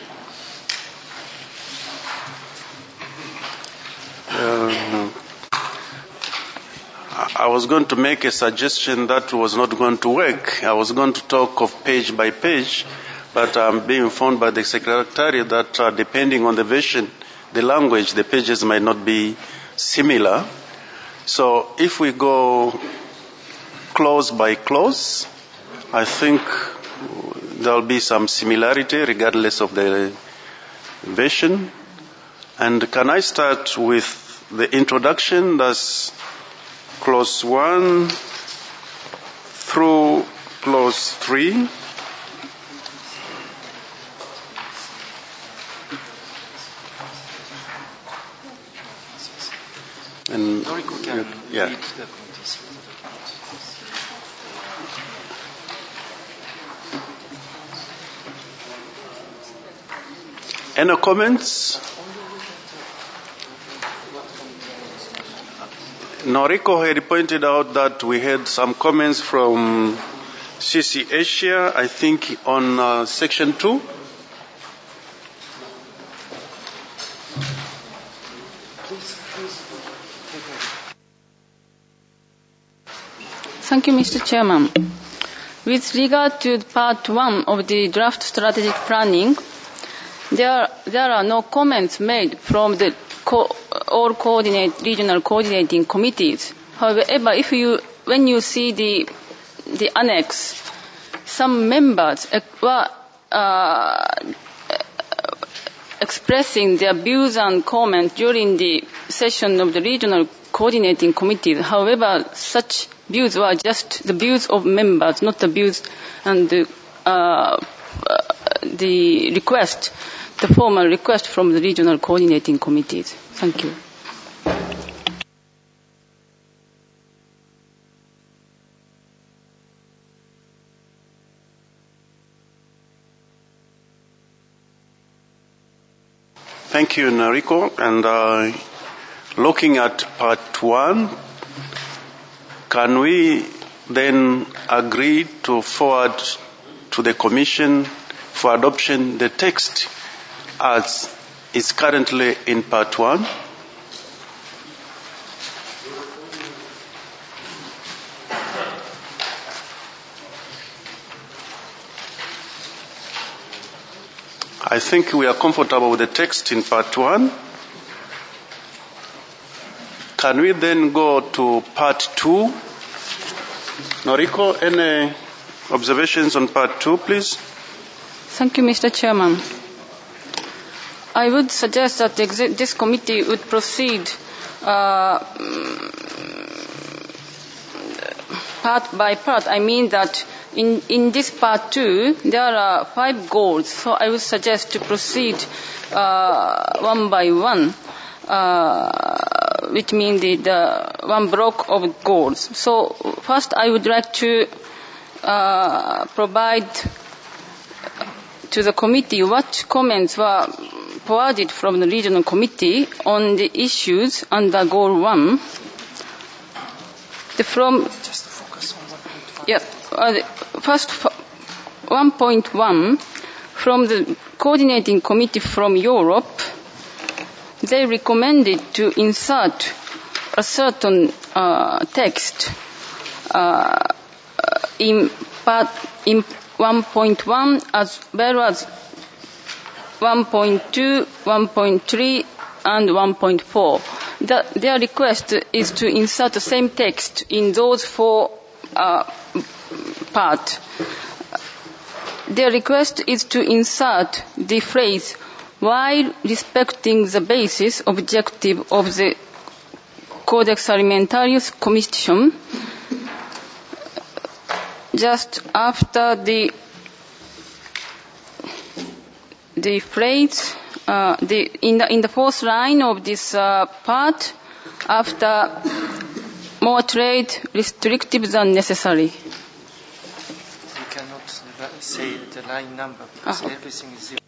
uh, I was going to make a suggestion that was not going to work. I was going to talk of page by page, but I'm being informed by the secretary that uh, depending on the version, the language, the pages might not be similar. So if we go clause by clause, I think there will be some similarity regardless of the version. And can I start with the introduction? That's clause one through clause three. And yeah. Any comments? Noriko had pointed out that we had some comments from C C Asia, I think, on uh, section two. Thank you, Mister Chairman. With regard to part one of the draft strategic planning, there, there are no comments made from the co- all coordinate, regional coordinating committees. However, if you, when you see the, the annex, some members were uh, expressing their views and comments during the session of the regional coordinating committees. However, such views were just the views of members, not the views and the, uh, the request, the formal request from the regional coordinating committees. Thank you. Thank you, Noriko. And uh, looking at part one, can we then agree to forward to the Commission for adoption the text as is currently in part one? I think we are comfortable with the text in part one. Can we then go to part two? Noriko, any observations on part two, please? Thank you, Mister Chairman. I would suggest that this committee would proceed uh, part by part. I mean that in, in this part two, there are five goals. So I would suggest to proceed uh, one by one, uh, which means the, the one block of goals. So first I would like to uh, provide to the committee what comments were forwarded from the regional committee on the issues under goal one. The from Just focus on one point one. yeah, uh, the first one point one from the coordinating committee from Europe, they recommended to insert a certain uh, text uh, in part in one point one as well as one point two, one point three, and one point four. The, their request is to insert the same text in those four uh, parts. Their request is to insert the phrase while respecting the basis objective of the Codex Alimentarius Commission just after the the phrase uh, the in the in the fourth line of this uh, part after more trade restrictive than necessary. You cannot say the line number because uh-huh. everything is zero.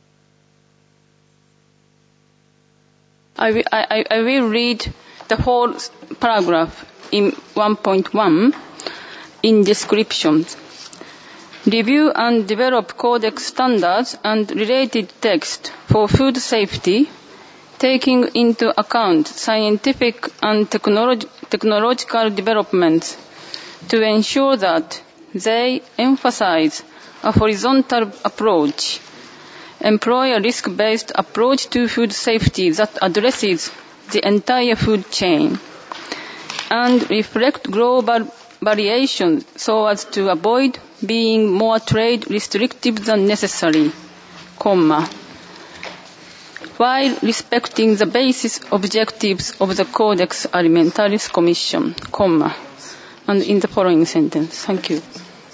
I will, I, I will read the whole paragraph in one point one in descriptions. Review and develop codex standards and related text for food safety, taking into account scientific and technolog- technological developments to ensure that they emphasize a horizontal approach, employ a risk-based approach to food safety that addresses the entire food chain, and reflect global variations so as to avoid being more trade restrictive than necessary, comma, while respecting the basis objectives of the Codex Alimentarius Commission, comma, and in the following sentence. Thank you.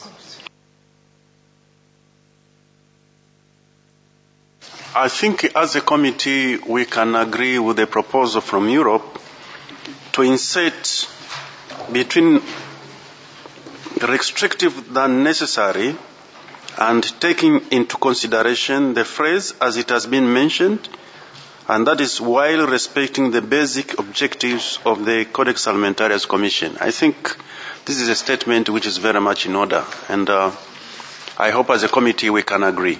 I think as a committee we can agree with the proposal from Europe to insert between restrictive than necessary and taking into consideration the phrase as it has been mentioned, and that is while respecting the basic objectives of the Codex Alimentarius Commission. I think this is a statement which is very much in order, and uh, I hope as a committee we can agree.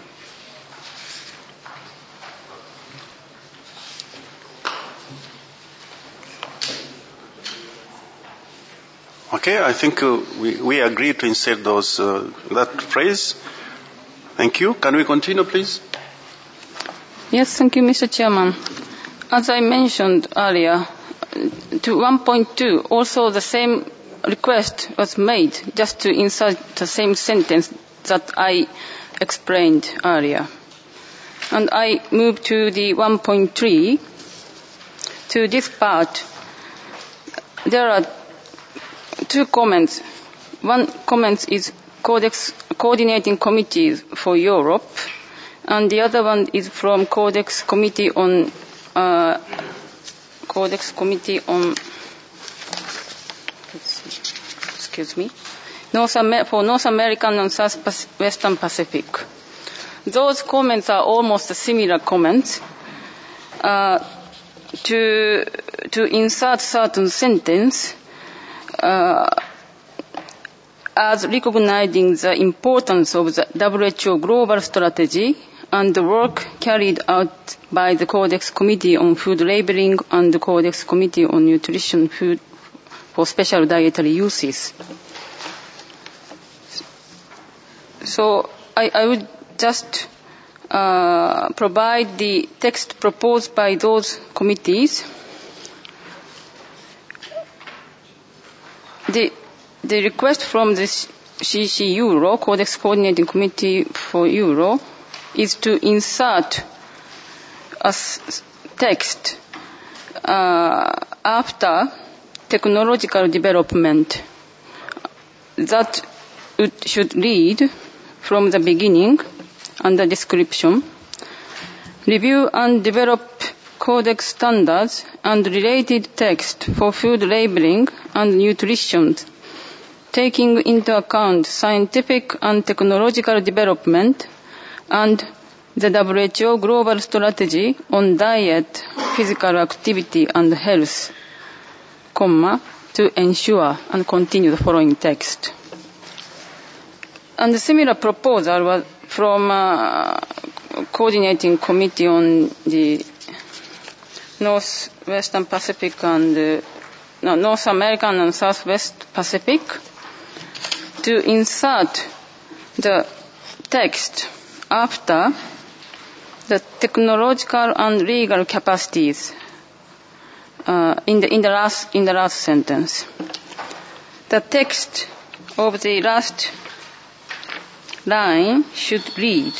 Okay, I think uh, we, we agree to insert those uh, that phrase. Thank you. Can we continue, please? Yes, thank you, Mister Chairman. As I mentioned earlier, to one point two, also the same request was made just to insert the same sentence that I explained earlier. And I move to the one point three. To this part, there are two comments. One comment is Codex Coordinating Committee for Europe, and the other one is from Codex Committee on uh, Codex Committee on. Let's see, excuse me, North Amer- for North American and South Western Pacific. Those comments are almost similar comments. Uh, to to insert certain sentence. Uh, as recognizing the importance of the W H O global strategy and the work carried out by the Codex Committee on Food Labeling and the Codex Committee on Nutrition Food for Special Dietary Uses. So I, I would just uh, provide the text proposed by those committees. The, the request from the C C Euro, Codex Coordinating Committee for Euro, is to insert a s- text uh, after technological development that it should read from the beginning under description. Review and develop Codex standards and related text for food labeling and nutrition, taking into account scientific and technological development, and the W H O Global Strategy on Diet, Physical Activity and Health, comma, to ensure, and continue the following text. And a similar proposal was from uh, coordinating committee on the Northwestern Pacific and uh, no, North American and Southwest Pacific to insert the text after the technological and legal capacities uh, in the in the last in the last sentence. The text of the last line should read: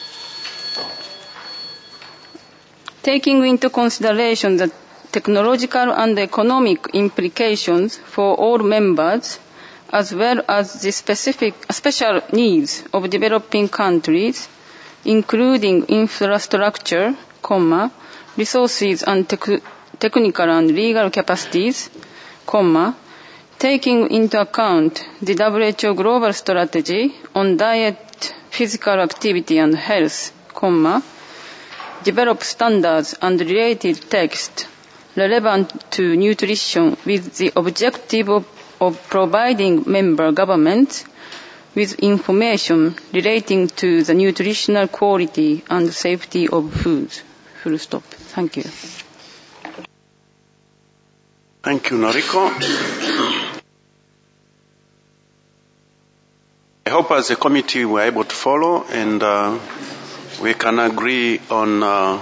taking into consideration the technological and economic implications for all members, as well as the specific special needs of developing countries, including infrastructure, comma, resources and tec- technical and legal capacities, comma, taking into account the W H O Global Strategy on Diet, Physical Activity and Health, comma, develop standards and related text relevant to nutrition with the objective of, of providing member governments with information relating to the nutritional quality and safety of foods. Full stop. Thank you. Thank you, Noriko. I hope as a committee we're able to follow and uh, we can agree on uh,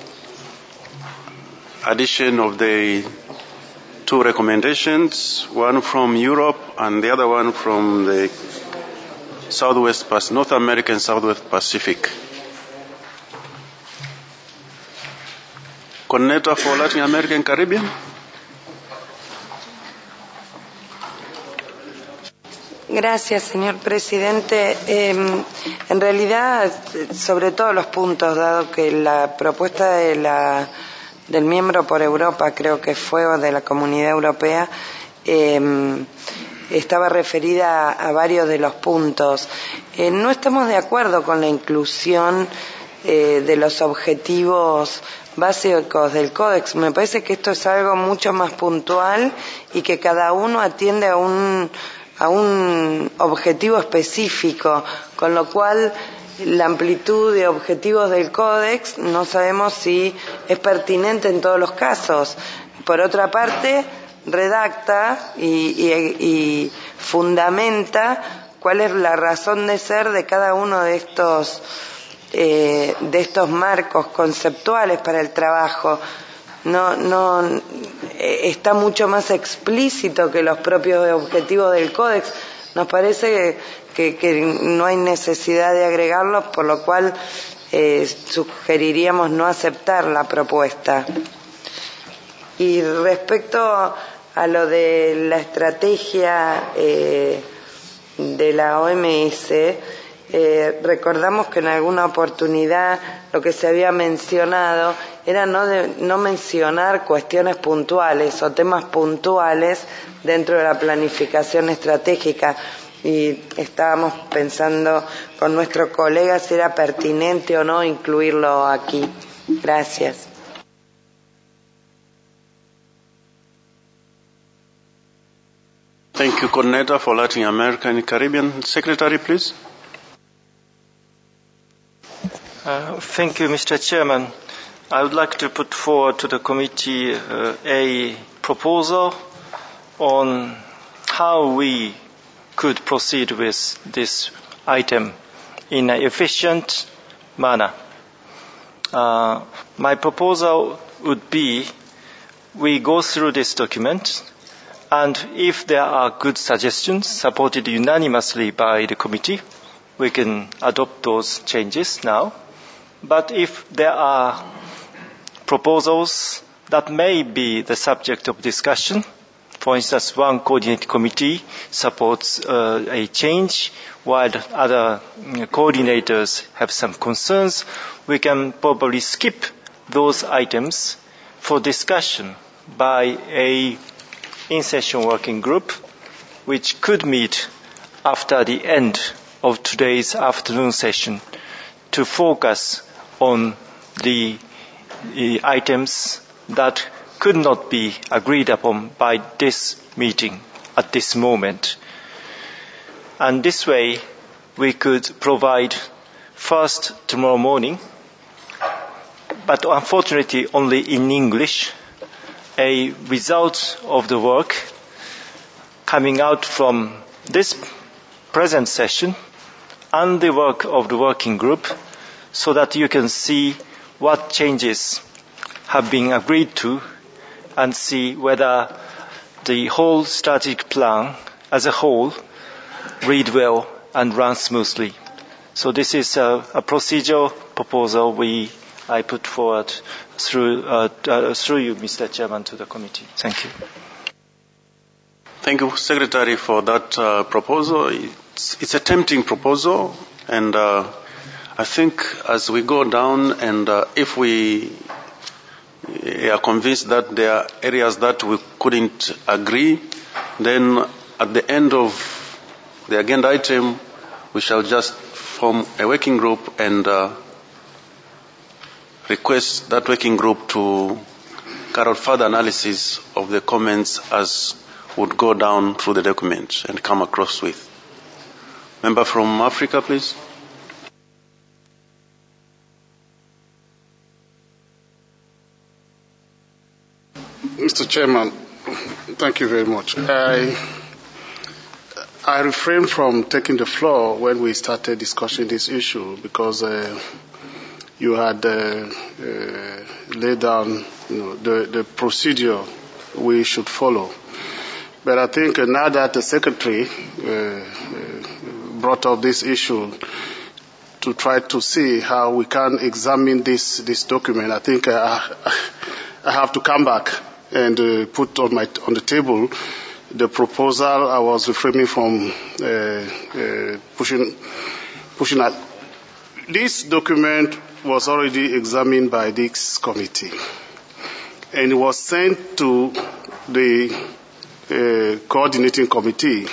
addition of the two recommendations, one from Europe and the other one from the Southwest, North American Southwest Pacific. Coordinator for Latin American Caribbean. Gracias, señor presidente. Eh, en realidad, sobre todos los puntos, dado que la propuesta de la, del miembro por Europa, creo que fue, o de la Comunidad Europea, eh, estaba referida a, a varios de los puntos. Eh, no estamos de acuerdo con la inclusión eh, de los objetivos básicos del Códex. Me parece que esto es algo mucho más puntual y que cada uno atiende a un a un objetivo específico, con lo cual la amplitud de objetivos del Códex no sabemos si es pertinente en todos los casos. Por otra parte, redacta y, y, y fundamenta cuál es la razón de ser de cada uno de estos eh, de estos marcos conceptuales para el trabajo. No, no está mucho más explícito que los propios objetivos del Códex. Nos parece que, que, que no hay necesidad de agregarlos, por lo cual eh, sugeriríamos no aceptar la propuesta. Y respecto a lo de la estrategia eh, de la O M S, eh, recordamos que en alguna oportunidad lo que se había mencionado era no, de, no mencionar cuestiones puntuales o temas puntuales dentro de la planificación estratégica, y estábamos pensando con nuestro colega si era pertinente o no incluirlo aquí. Gracias. Thank you, Coordinator for Latin America and Caribbean. Secretary, please. Uh, thank you, Mister Chairman. I would like to put forward to the committee uh, a proposal on how we could proceed with this item in an efficient manner. Uh, my proposal would be we go through this document, and if there are good suggestions supported unanimously by the committee, we can adopt those changes now. But if there are proposals that may be the subject of discussion, for instance, one coordinating committee supports uh, a change while other coordinators have some concerns, we can probably skip those items for discussion by a in-session working group, which could meet after the end of today's afternoon session to focus on the, the items that could not be agreed upon by this meeting at this moment. And this way, we could provide first tomorrow morning, but unfortunately only in English, a result of the work coming out from this present session and the work of the working group, so that you can see what changes have been agreed to and see whether the whole strategic plan as a whole read well and run smoothly. So this is a, a procedural proposal we I put forward through uh, uh, through you, Mister Chairman, to the committee. Thank you. Thank you, Secretary, for that uh, proposal. It's, it's a tempting proposal, and uh, I think as we go down, and uh, if we are convinced that there are areas that we couldn't agree, then at the end of the agenda item, we shall just form a working group and uh, request that working group to carry out further analysis of the comments as would go down through the document and come across with. Member from Africa, please. Mister Chairman, thank you very much. I, I refrained from taking the floor when we started discussing this issue because uh, you had uh, uh, laid down you know, the, the procedure we should follow. But I think uh, now that the Secretary uh, uh, brought up this issue to try to see how we can examine this, this document, I think uh, I have to come back and uh, put on my on the table the proposal I was refraining from uh, uh, pushing pushing out. This document was already examined by this committee, and it was sent to the uh, coordinating committee.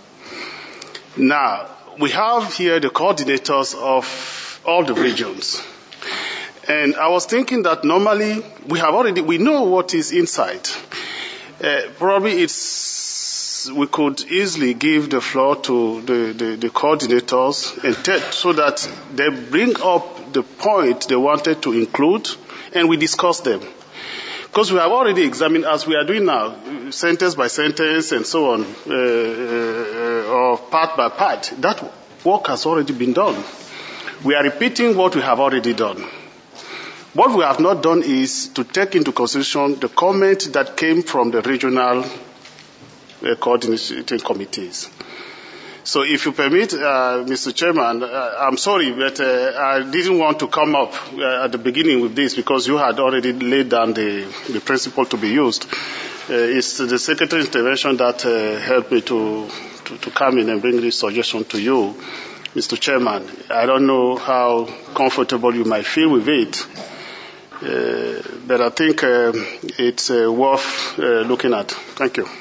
Now we have here the coordinators of all the regions. And I was thinking that normally we have already, we know what is inside. Uh, probably it's, we could easily give the floor to the, the, the coordinators and te- so that they bring up the point they wanted to include and we discuss them. Because we have already examined, as we are doing now, sentence by sentence and so on, uh, uh, or part by part. That work has already been done. We are repeating what we have already done. What we have not done is to take into consideration the comment that came from the regional uh, coordinating committees. So if you permit, uh, Mister Chairman, uh, I'm sorry, but uh, I didn't want to come up uh, at the beginning with this because you had already laid down the, the principle to be used. Uh, it's the Secretary's intervention that uh, helped me to, to, to come in and bring this suggestion to you, Mister Chairman. I don't know how comfortable you might feel with it. Uh, but I think uh, it's uh, worth uh, looking at. Thank you.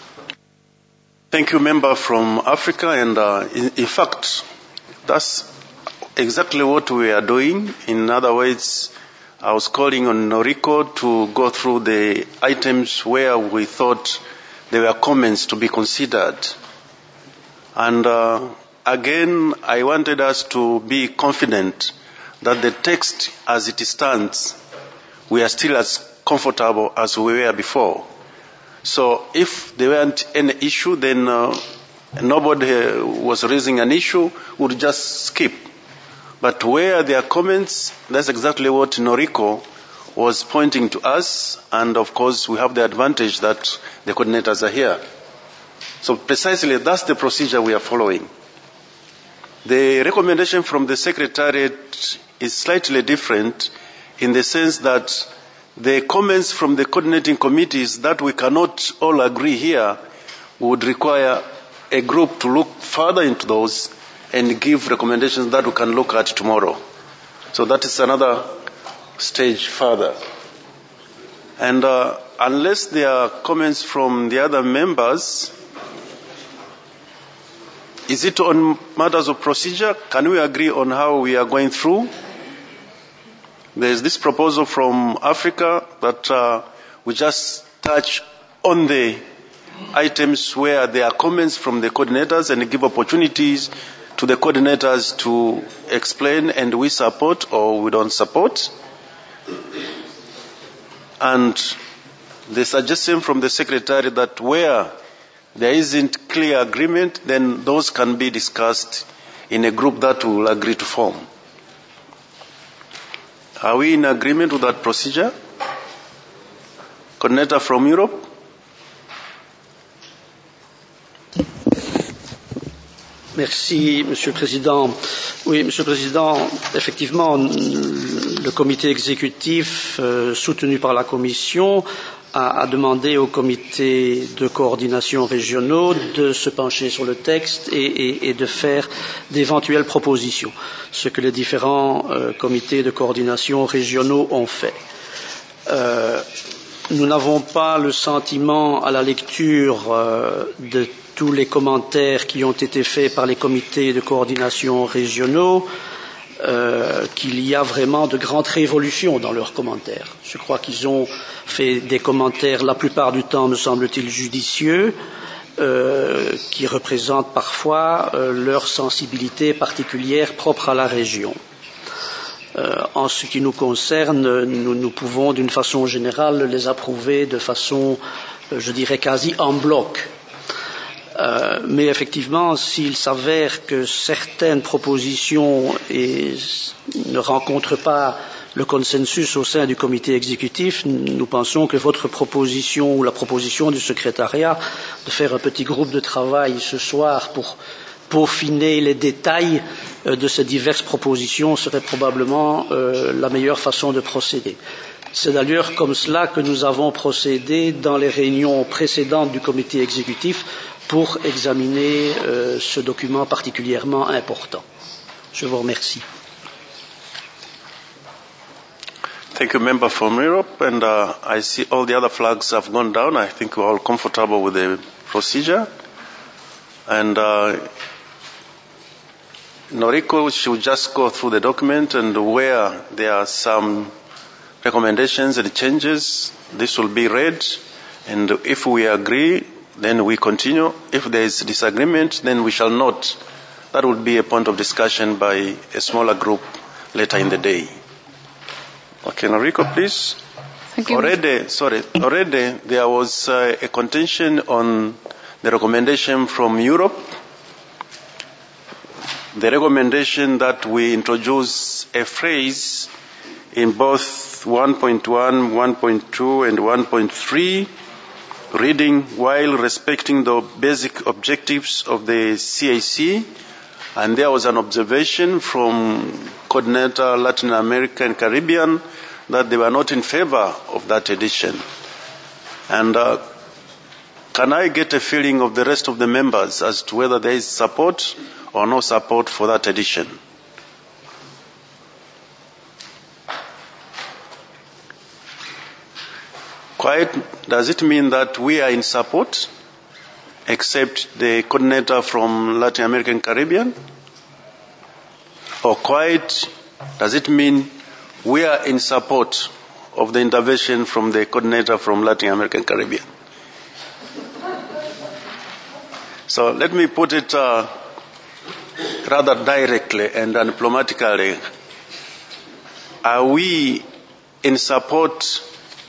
Thank you, member from Africa. And uh, in, in fact, that's exactly what we are doing. In other words, I was calling on Noriko to go through the items where we thought there were comments to be considered. And uh, again, I wanted us to be confident that the text as it stands, we are still as comfortable as we were before. So if there weren't any issue, then uh, nobody uh, was raising an issue, would just skip. But where there are comments, that's exactly what Noriko was pointing to us. And of course, we have the advantage that the coordinators are here. So precisely that's the procedure we are following. The recommendation from the Secretariat is slightly different in the sense that the comments from the coordinating committees that we cannot all agree here would require a group to look further into those and give recommendations that we can look at tomorrow. So that is another stage further. And uh, unless there are comments from the other members, is it on matters of procedure? Can we agree on how we are going through? there's this proposal from Africa that uh, we just touch on the items where there are comments from the coordinators and give opportunities to the coordinators to explain and we support or we don't support. And the suggestion from the Secretary that where there isn't clear agreement, then those can be discussed in a group that will agree to form. Are we in agreement with that procedure? Coordinator from Europe? Merci, Monsieur le Président. Oui, Monsieur le Président, effectivement, le comité exécutif, euh, soutenu par la Commission, a, a demandé au comité de coordination régionaux de se pencher sur le texte et, et, et de faire d'éventuelles propositions, ce que les différents euh, comités de coordination régionaux ont fait. Euh, nous n'avons pas le sentiment, à la lecture euh, de tous les commentaires qui ont été faits par les comités de coordination régionaux, euh, qu'il y a vraiment de grandes révolutions dans leurs commentaires. Je crois qu'ils ont fait des commentaires, la plupart du temps, me semble-t-il, judicieux, euh, qui représentent parfois euh, leur sensibilité particulière propre à la région. Euh, en ce qui nous concerne, nous, nous pouvons d'une façon générale les approuver de façon, euh, je dirais, quasi en bloc. Euh, mais effectivement, s'il s'avère que certaines propositions et, ne rencontrent pas le consensus au sein du comité exécutif, nous pensons que votre proposition ou la proposition du secrétariat de faire un petit groupe de travail ce soir pour peaufiner les détails euh, de ces diverses propositions serait probablement euh, la meilleure façon de procéder. C'est d'ailleurs comme cela que nous avons procédé dans les réunions précédentes du comité exécutif pour examiner euh, ce document particulièrement important. Je vous remercie. Thank you, member from Europe, and uh, I see all the other flags have gone down. I think we're all comfortable with the procedure. And uh, Noriko should just go through the document, and where there are some recommendations and changes, this will be read, and if we agree, then we continue. If there is disagreement, then we shall not. That would be a point of discussion by a smaller group later in the day. Okay, Noriko, please. Thank you. Already, sorry, already there was uh, a contention on the recommendation from Europe. The recommendation that we introduce a phrase in both one point one, one point two, and one point three, reading while respecting the basic objectives of the C A C, and there was an observation from coordinator Latin America and Caribbean that they were not in favor of that addition. And uh, can I get a feeling of the rest of the members as to whether there is support or no support for that addition? Quiet, does it mean that we are in support, except the coordinator from Latin American Caribbean? Or quiet, does it mean we are in support of the intervention from the coordinator from Latin American Caribbean? So let me put it uh, rather directly and diplomatically. Are we in support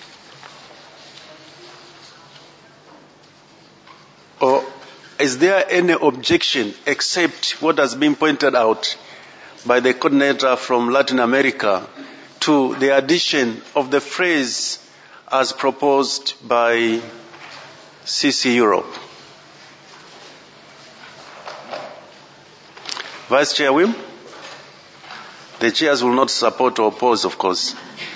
or is there any objection except what has been pointed out by the coordinator from Latin America to the addition of the phrase as proposed by C C Europe? Vice Chair Wim? The chairs will not support or oppose, of course.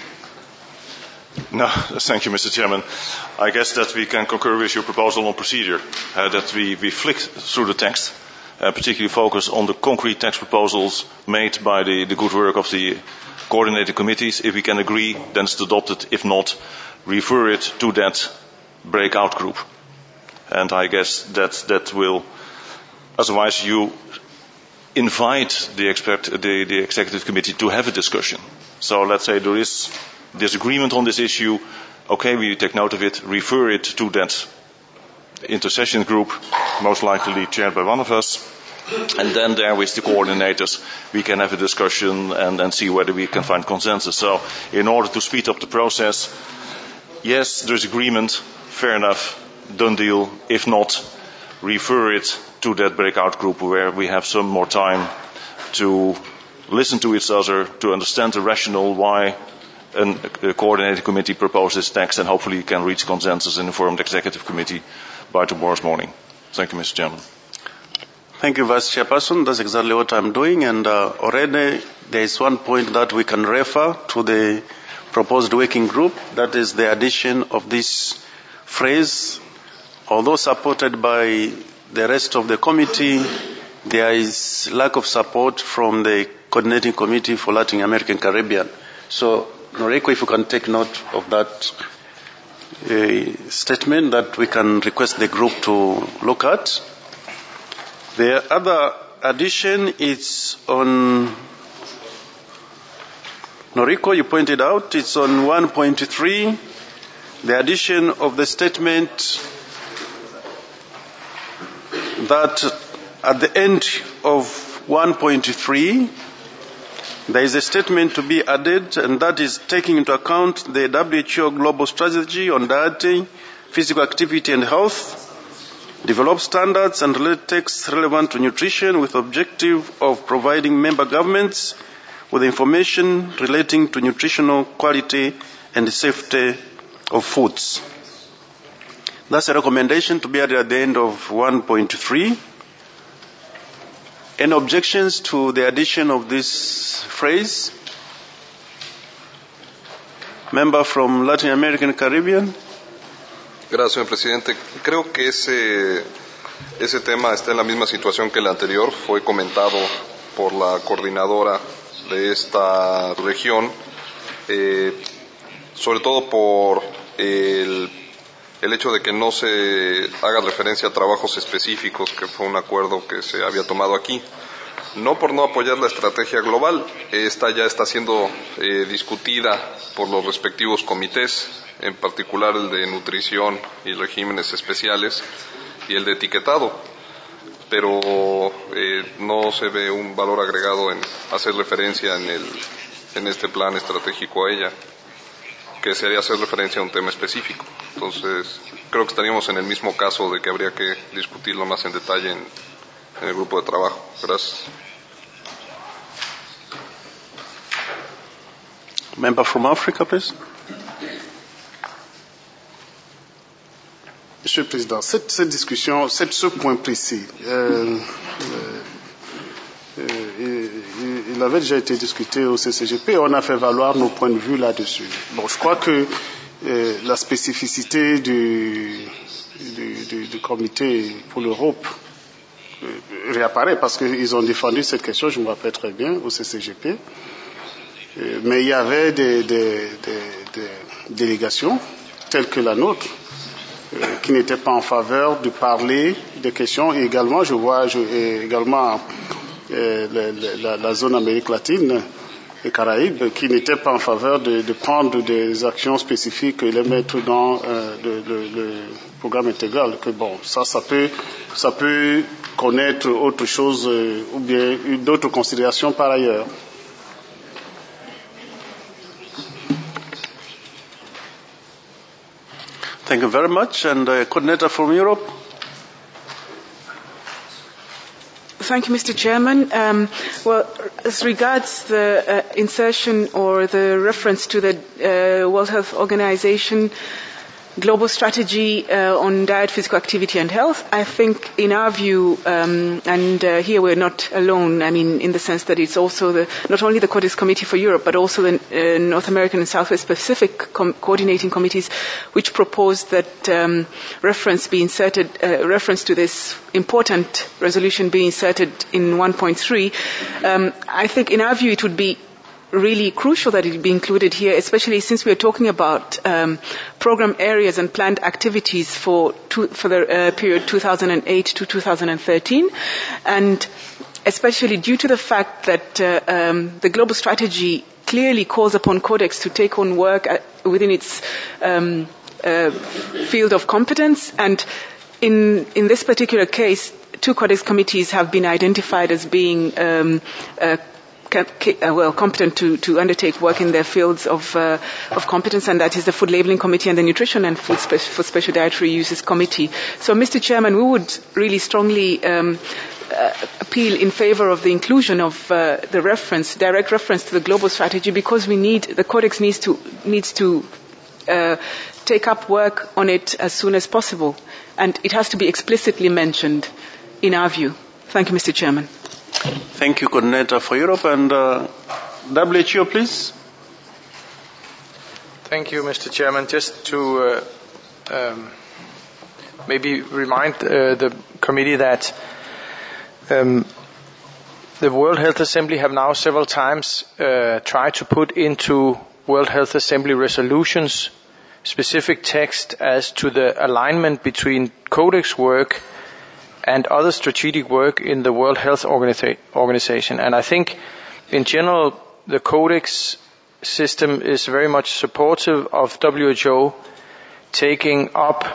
No, thank you, Mister Chairman. I guess that we can concur with your proposal on procedure, uh, that we, we flick through the text, uh, particularly focus on the concrete text proposals made by the, the good work of the coordinated committees. If we can agree, then it's adopted. If not, refer it to that breakout group. And I guess that that will, otherwise you invite the, expert, the, the executive committee to have a discussion. So let's say there is disagreement on this issue. Okay, we take note of it, refer it to that intercession group, most likely chaired by one of us. And then there with the coordinators, we can have a discussion and, and see whether we can find consensus. So in order to speed up the process, yes, there's agreement, fair enough, done deal. If not, refer it to that breakout group where we have some more time to listen to each other, to understand the rationale why an, a coordinating committee proposes text, and hopefully you can reach consensus and inform the executive committee by tomorrow's morning. Thank you, Mister Chairman. Thank you, Vice Chairperson. That's exactly what I'm doing. And uh, already there is one point that we can refer to the proposed working group. That is the addition of this phrase. Although supported by the rest of the committee, there is lack of support from the coordinating committee for Latin American Caribbean. So, Noriko, if you can take note of that uh, statement that we can request the group to look at. The other addition is on, Noriko, you pointed out, it's on one point three, the addition of the statement that at the end of one point three, there is a statement to be added, and that is taking into account the W H O Global Strategy on Diet, Physical Activity and Health, develop standards and related texts relevant to nutrition with the objective of providing member governments with information relating to nutritional quality and safety of foods. That's a recommendation to be added at the end of one point three. Any objections to the addition of this phrase? Member from Latin American Caribbean? Gracias, señor presidente. Creo que ese, ese tema está en la misma situación que el anterior. Fue comentado por la coordinadora de esta región, eh, sobre todo por el, el hecho de que no se haga referencia a trabajos específicos, que fue un acuerdo que se había tomado aquí. No por no apoyar la estrategia global, esta ya está siendo eh, discutida por los respectivos comités, en particular el de nutrición y regímenes especiales y el de etiquetado, pero eh, no se ve un valor agregado en hacer referencia en, el, en este plan estratégico a ella, que sería hacer referencia a un tema específico. Entonces, creo que estaríamos en el mismo caso de que habría que discutirlo más en detalle en, en el grupo de trabajo. Gracias. Member from Africa, please. Monsieur le Président, cette, cette discussion, cette, ce point précis, euh, euh, il, il avait déjà été discuté au C C G P, on a fait valoir nos points de vue là-dessus. Bon, je crois que euh, la spécificité du, du, du, du comité pour l'Europe euh, réapparaît parce qu'ils ont défendu cette question, je me rappelle très bien, au C C G P. Euh, mais il y avait des, des, des, des délégations telles que la nôtre qui n'étaient pas en faveur de parler des questions. Et également, je vois je, également euh, la, la, la zone Amérique latine et Caraïbes qui n'étaient pas en faveur de, de prendre des actions spécifiques et les mettre dans euh, le, le, le programme intégral. Que bon, ça, ça peut, ça peut connaître autre chose euh, ou bien d'autres considérations par ailleurs. Thank you very much. And uh, coordinator from Europe. Thank you, Mister Chairman. Um, well, as regards the uh, insertion or the reference to the uh, World Health Organization global strategy uh, on diet, physical activity and health, I think in our view, um, and uh, here we're not alone, I mean in the sense that it's also the, not only the Codex Committee for Europe, but also the uh, North American and Southwest Pacific com- coordinating committees, which proposed that um, reference be inserted, uh, reference to this important resolution be inserted in one point three. Um, I think in our view it would be really crucial that it be included here, especially since we are talking about um, program areas and planned activities for two, for the uh, period two thousand eight to two thousand thirteen. And especially due to the fact that uh, um, the global strategy clearly calls upon Codex to take on work at, within its um, uh, field of competence. And in, in this particular case, two Codex committees have been identified as being um, uh, well, competent to, to undertake work in their fields of, uh, of competence, and that is the Food Labeling Committee and the Nutrition and Food Spe- for Special Dietary Uses Committee. So, Mister Chairman, we would really strongly um, uh, appeal in favor of the inclusion of uh, the reference, direct reference to the global strategy, because we need, the Codex needs to, needs to uh, take up work on it as soon as possible, and it has to be explicitly mentioned, in our view. Thank you, Mister Chairman. Thank you, Coordinator for Europe. And uh, W H O, please. Thank you, Mister Chairman. Just to uh, um, maybe remind uh, the committee that um, the World Health Assembly have now several times uh, tried to put into World Health Assembly resolutions specific text as to the alignment between Codex work and other strategic work in the World Health Organiza- Organization. And I think, in general, the Codex system is very much supportive of W H O taking up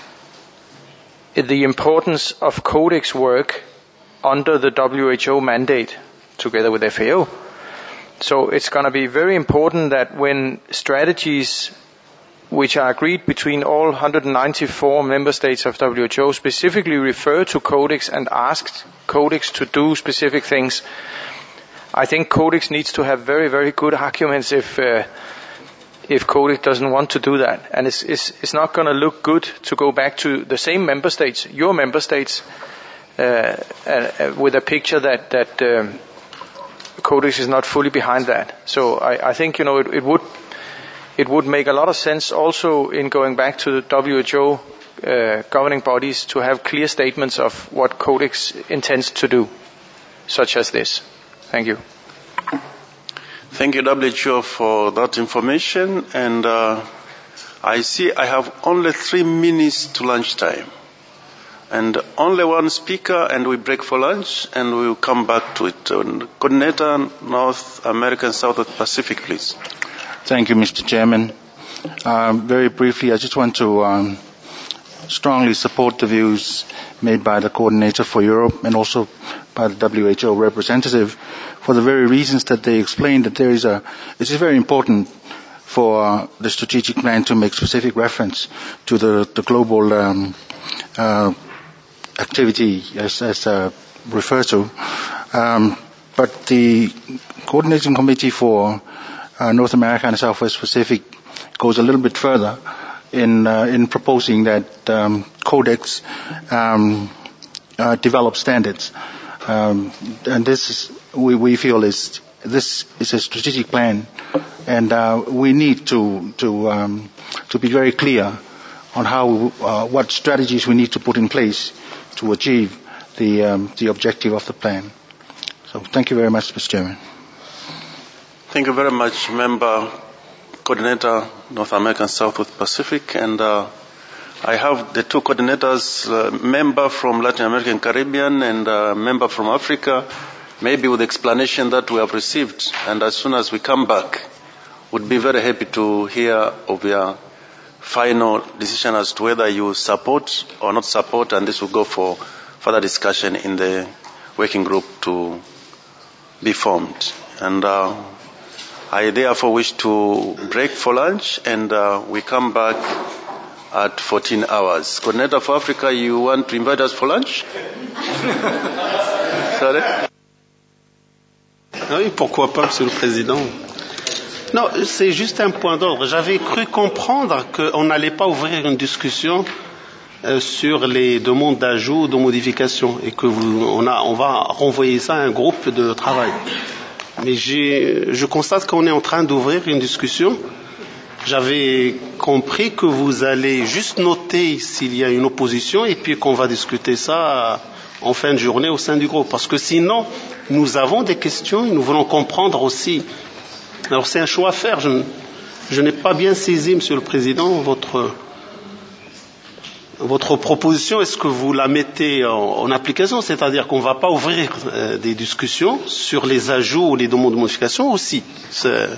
the importance of Codex work under the W H O mandate, together with F A O. So it's going to be very important that when strategies which are agreed between all one hundred ninety-four member states of W H O specifically refer to Codex and asked Codex to do specific things. I think Codex needs to have very, very good arguments if uh, if Codex doesn't want to do that. And it's, it's, it's not going to look good to go back to the same member states, your member states, uh, uh, with a picture that, that um, Codex is not fully behind that. So I, I think, you know, it, it would It would make a lot of sense also in going back to the W H O uh, governing bodies to have clear statements of what Codex intends to do, such as this. Thank you. Thank you, W H O, for that information. And uh, I see I have only three minutes to lunchtime. And only one speaker, and we break for lunch, and we will come back to it. Uh, Coordinator, North America and South Pacific, please. Thank you, Mister Chairman. Um, very briefly, I just want to um, strongly support the views made by the Coordinator for Europe and also by the W H O representative for the very reasons that they explained, that there is a, it is very important for uh, the strategic plan to make specific reference to the, the global um, uh, activity as, as uh, referred to. Um, but the Coordinating Committee for Uh, North America and Southwest Pacific goes a little bit further in uh, in proposing that um, Codex um, uh, develop standards, um, and this is, we, we feel is this is a strategic plan, and uh, we need to to um, to be very clear on how uh, what strategies we need to put in place to achieve the um, the objective of the plan. So, thank you very much, Mister Chairman. Thank you very much, Member Coordinator, North American Southwest Pacific. And uh, I have the two coordinators, uh, member from Latin American Caribbean and uh, member from Africa, maybe with explanation that we have received. And as soon as we come back, we'd be very happy to hear of your final decision as to whether you support or not support, and this will go for further discussion in the working group to be formed. And uh, I therefore wish to break for lunch, and uh, we come back at fourteen hours. Coordinator for Africa, you want to invite us for lunch? Sorry? Oui, pourquoi pas, Monsieur le Président. Non, c'est juste un point d'ordre. J'avais cru comprendre qu'on n'allait pas ouvrir une discussion euh, sur les demandes d'ajout ou de modification, et que vous, on, a, on va renvoyer ça à un groupe de travail. Mais j'ai, je constate qu'on est en train d'ouvrir une discussion. J'avais compris que vous allez juste noter s'il y a une opposition et puis qu'on va discuter ça en fin de journée au sein du groupe. Parce que sinon, nous avons des questions et nous voulons comprendre aussi. Alors c'est un choix à faire. Je, je n'ai pas bien saisi, Monsieur le Président, votre, votre proposition, est-ce que vous la mettez en, en application, c'est-à-dire qu'on ne va pas ouvrir euh, des discussions sur les ajouts ou les demandes de modification aussi? C'est...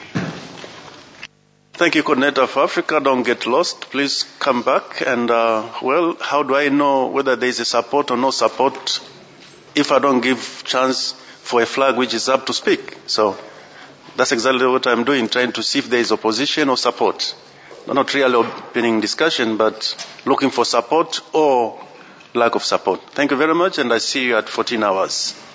Thank you, Coordinator for Africa. Don't get lost. Please come back. And, uh, well, how do I know whether there is a support or no support if I don't give chance for a flag which is up to speak? So that's exactly what I'm doing, trying to see if there is opposition or support. Not really opening discussion, but looking for support or lack of support. Thank you very much, and I see you at fourteen hours.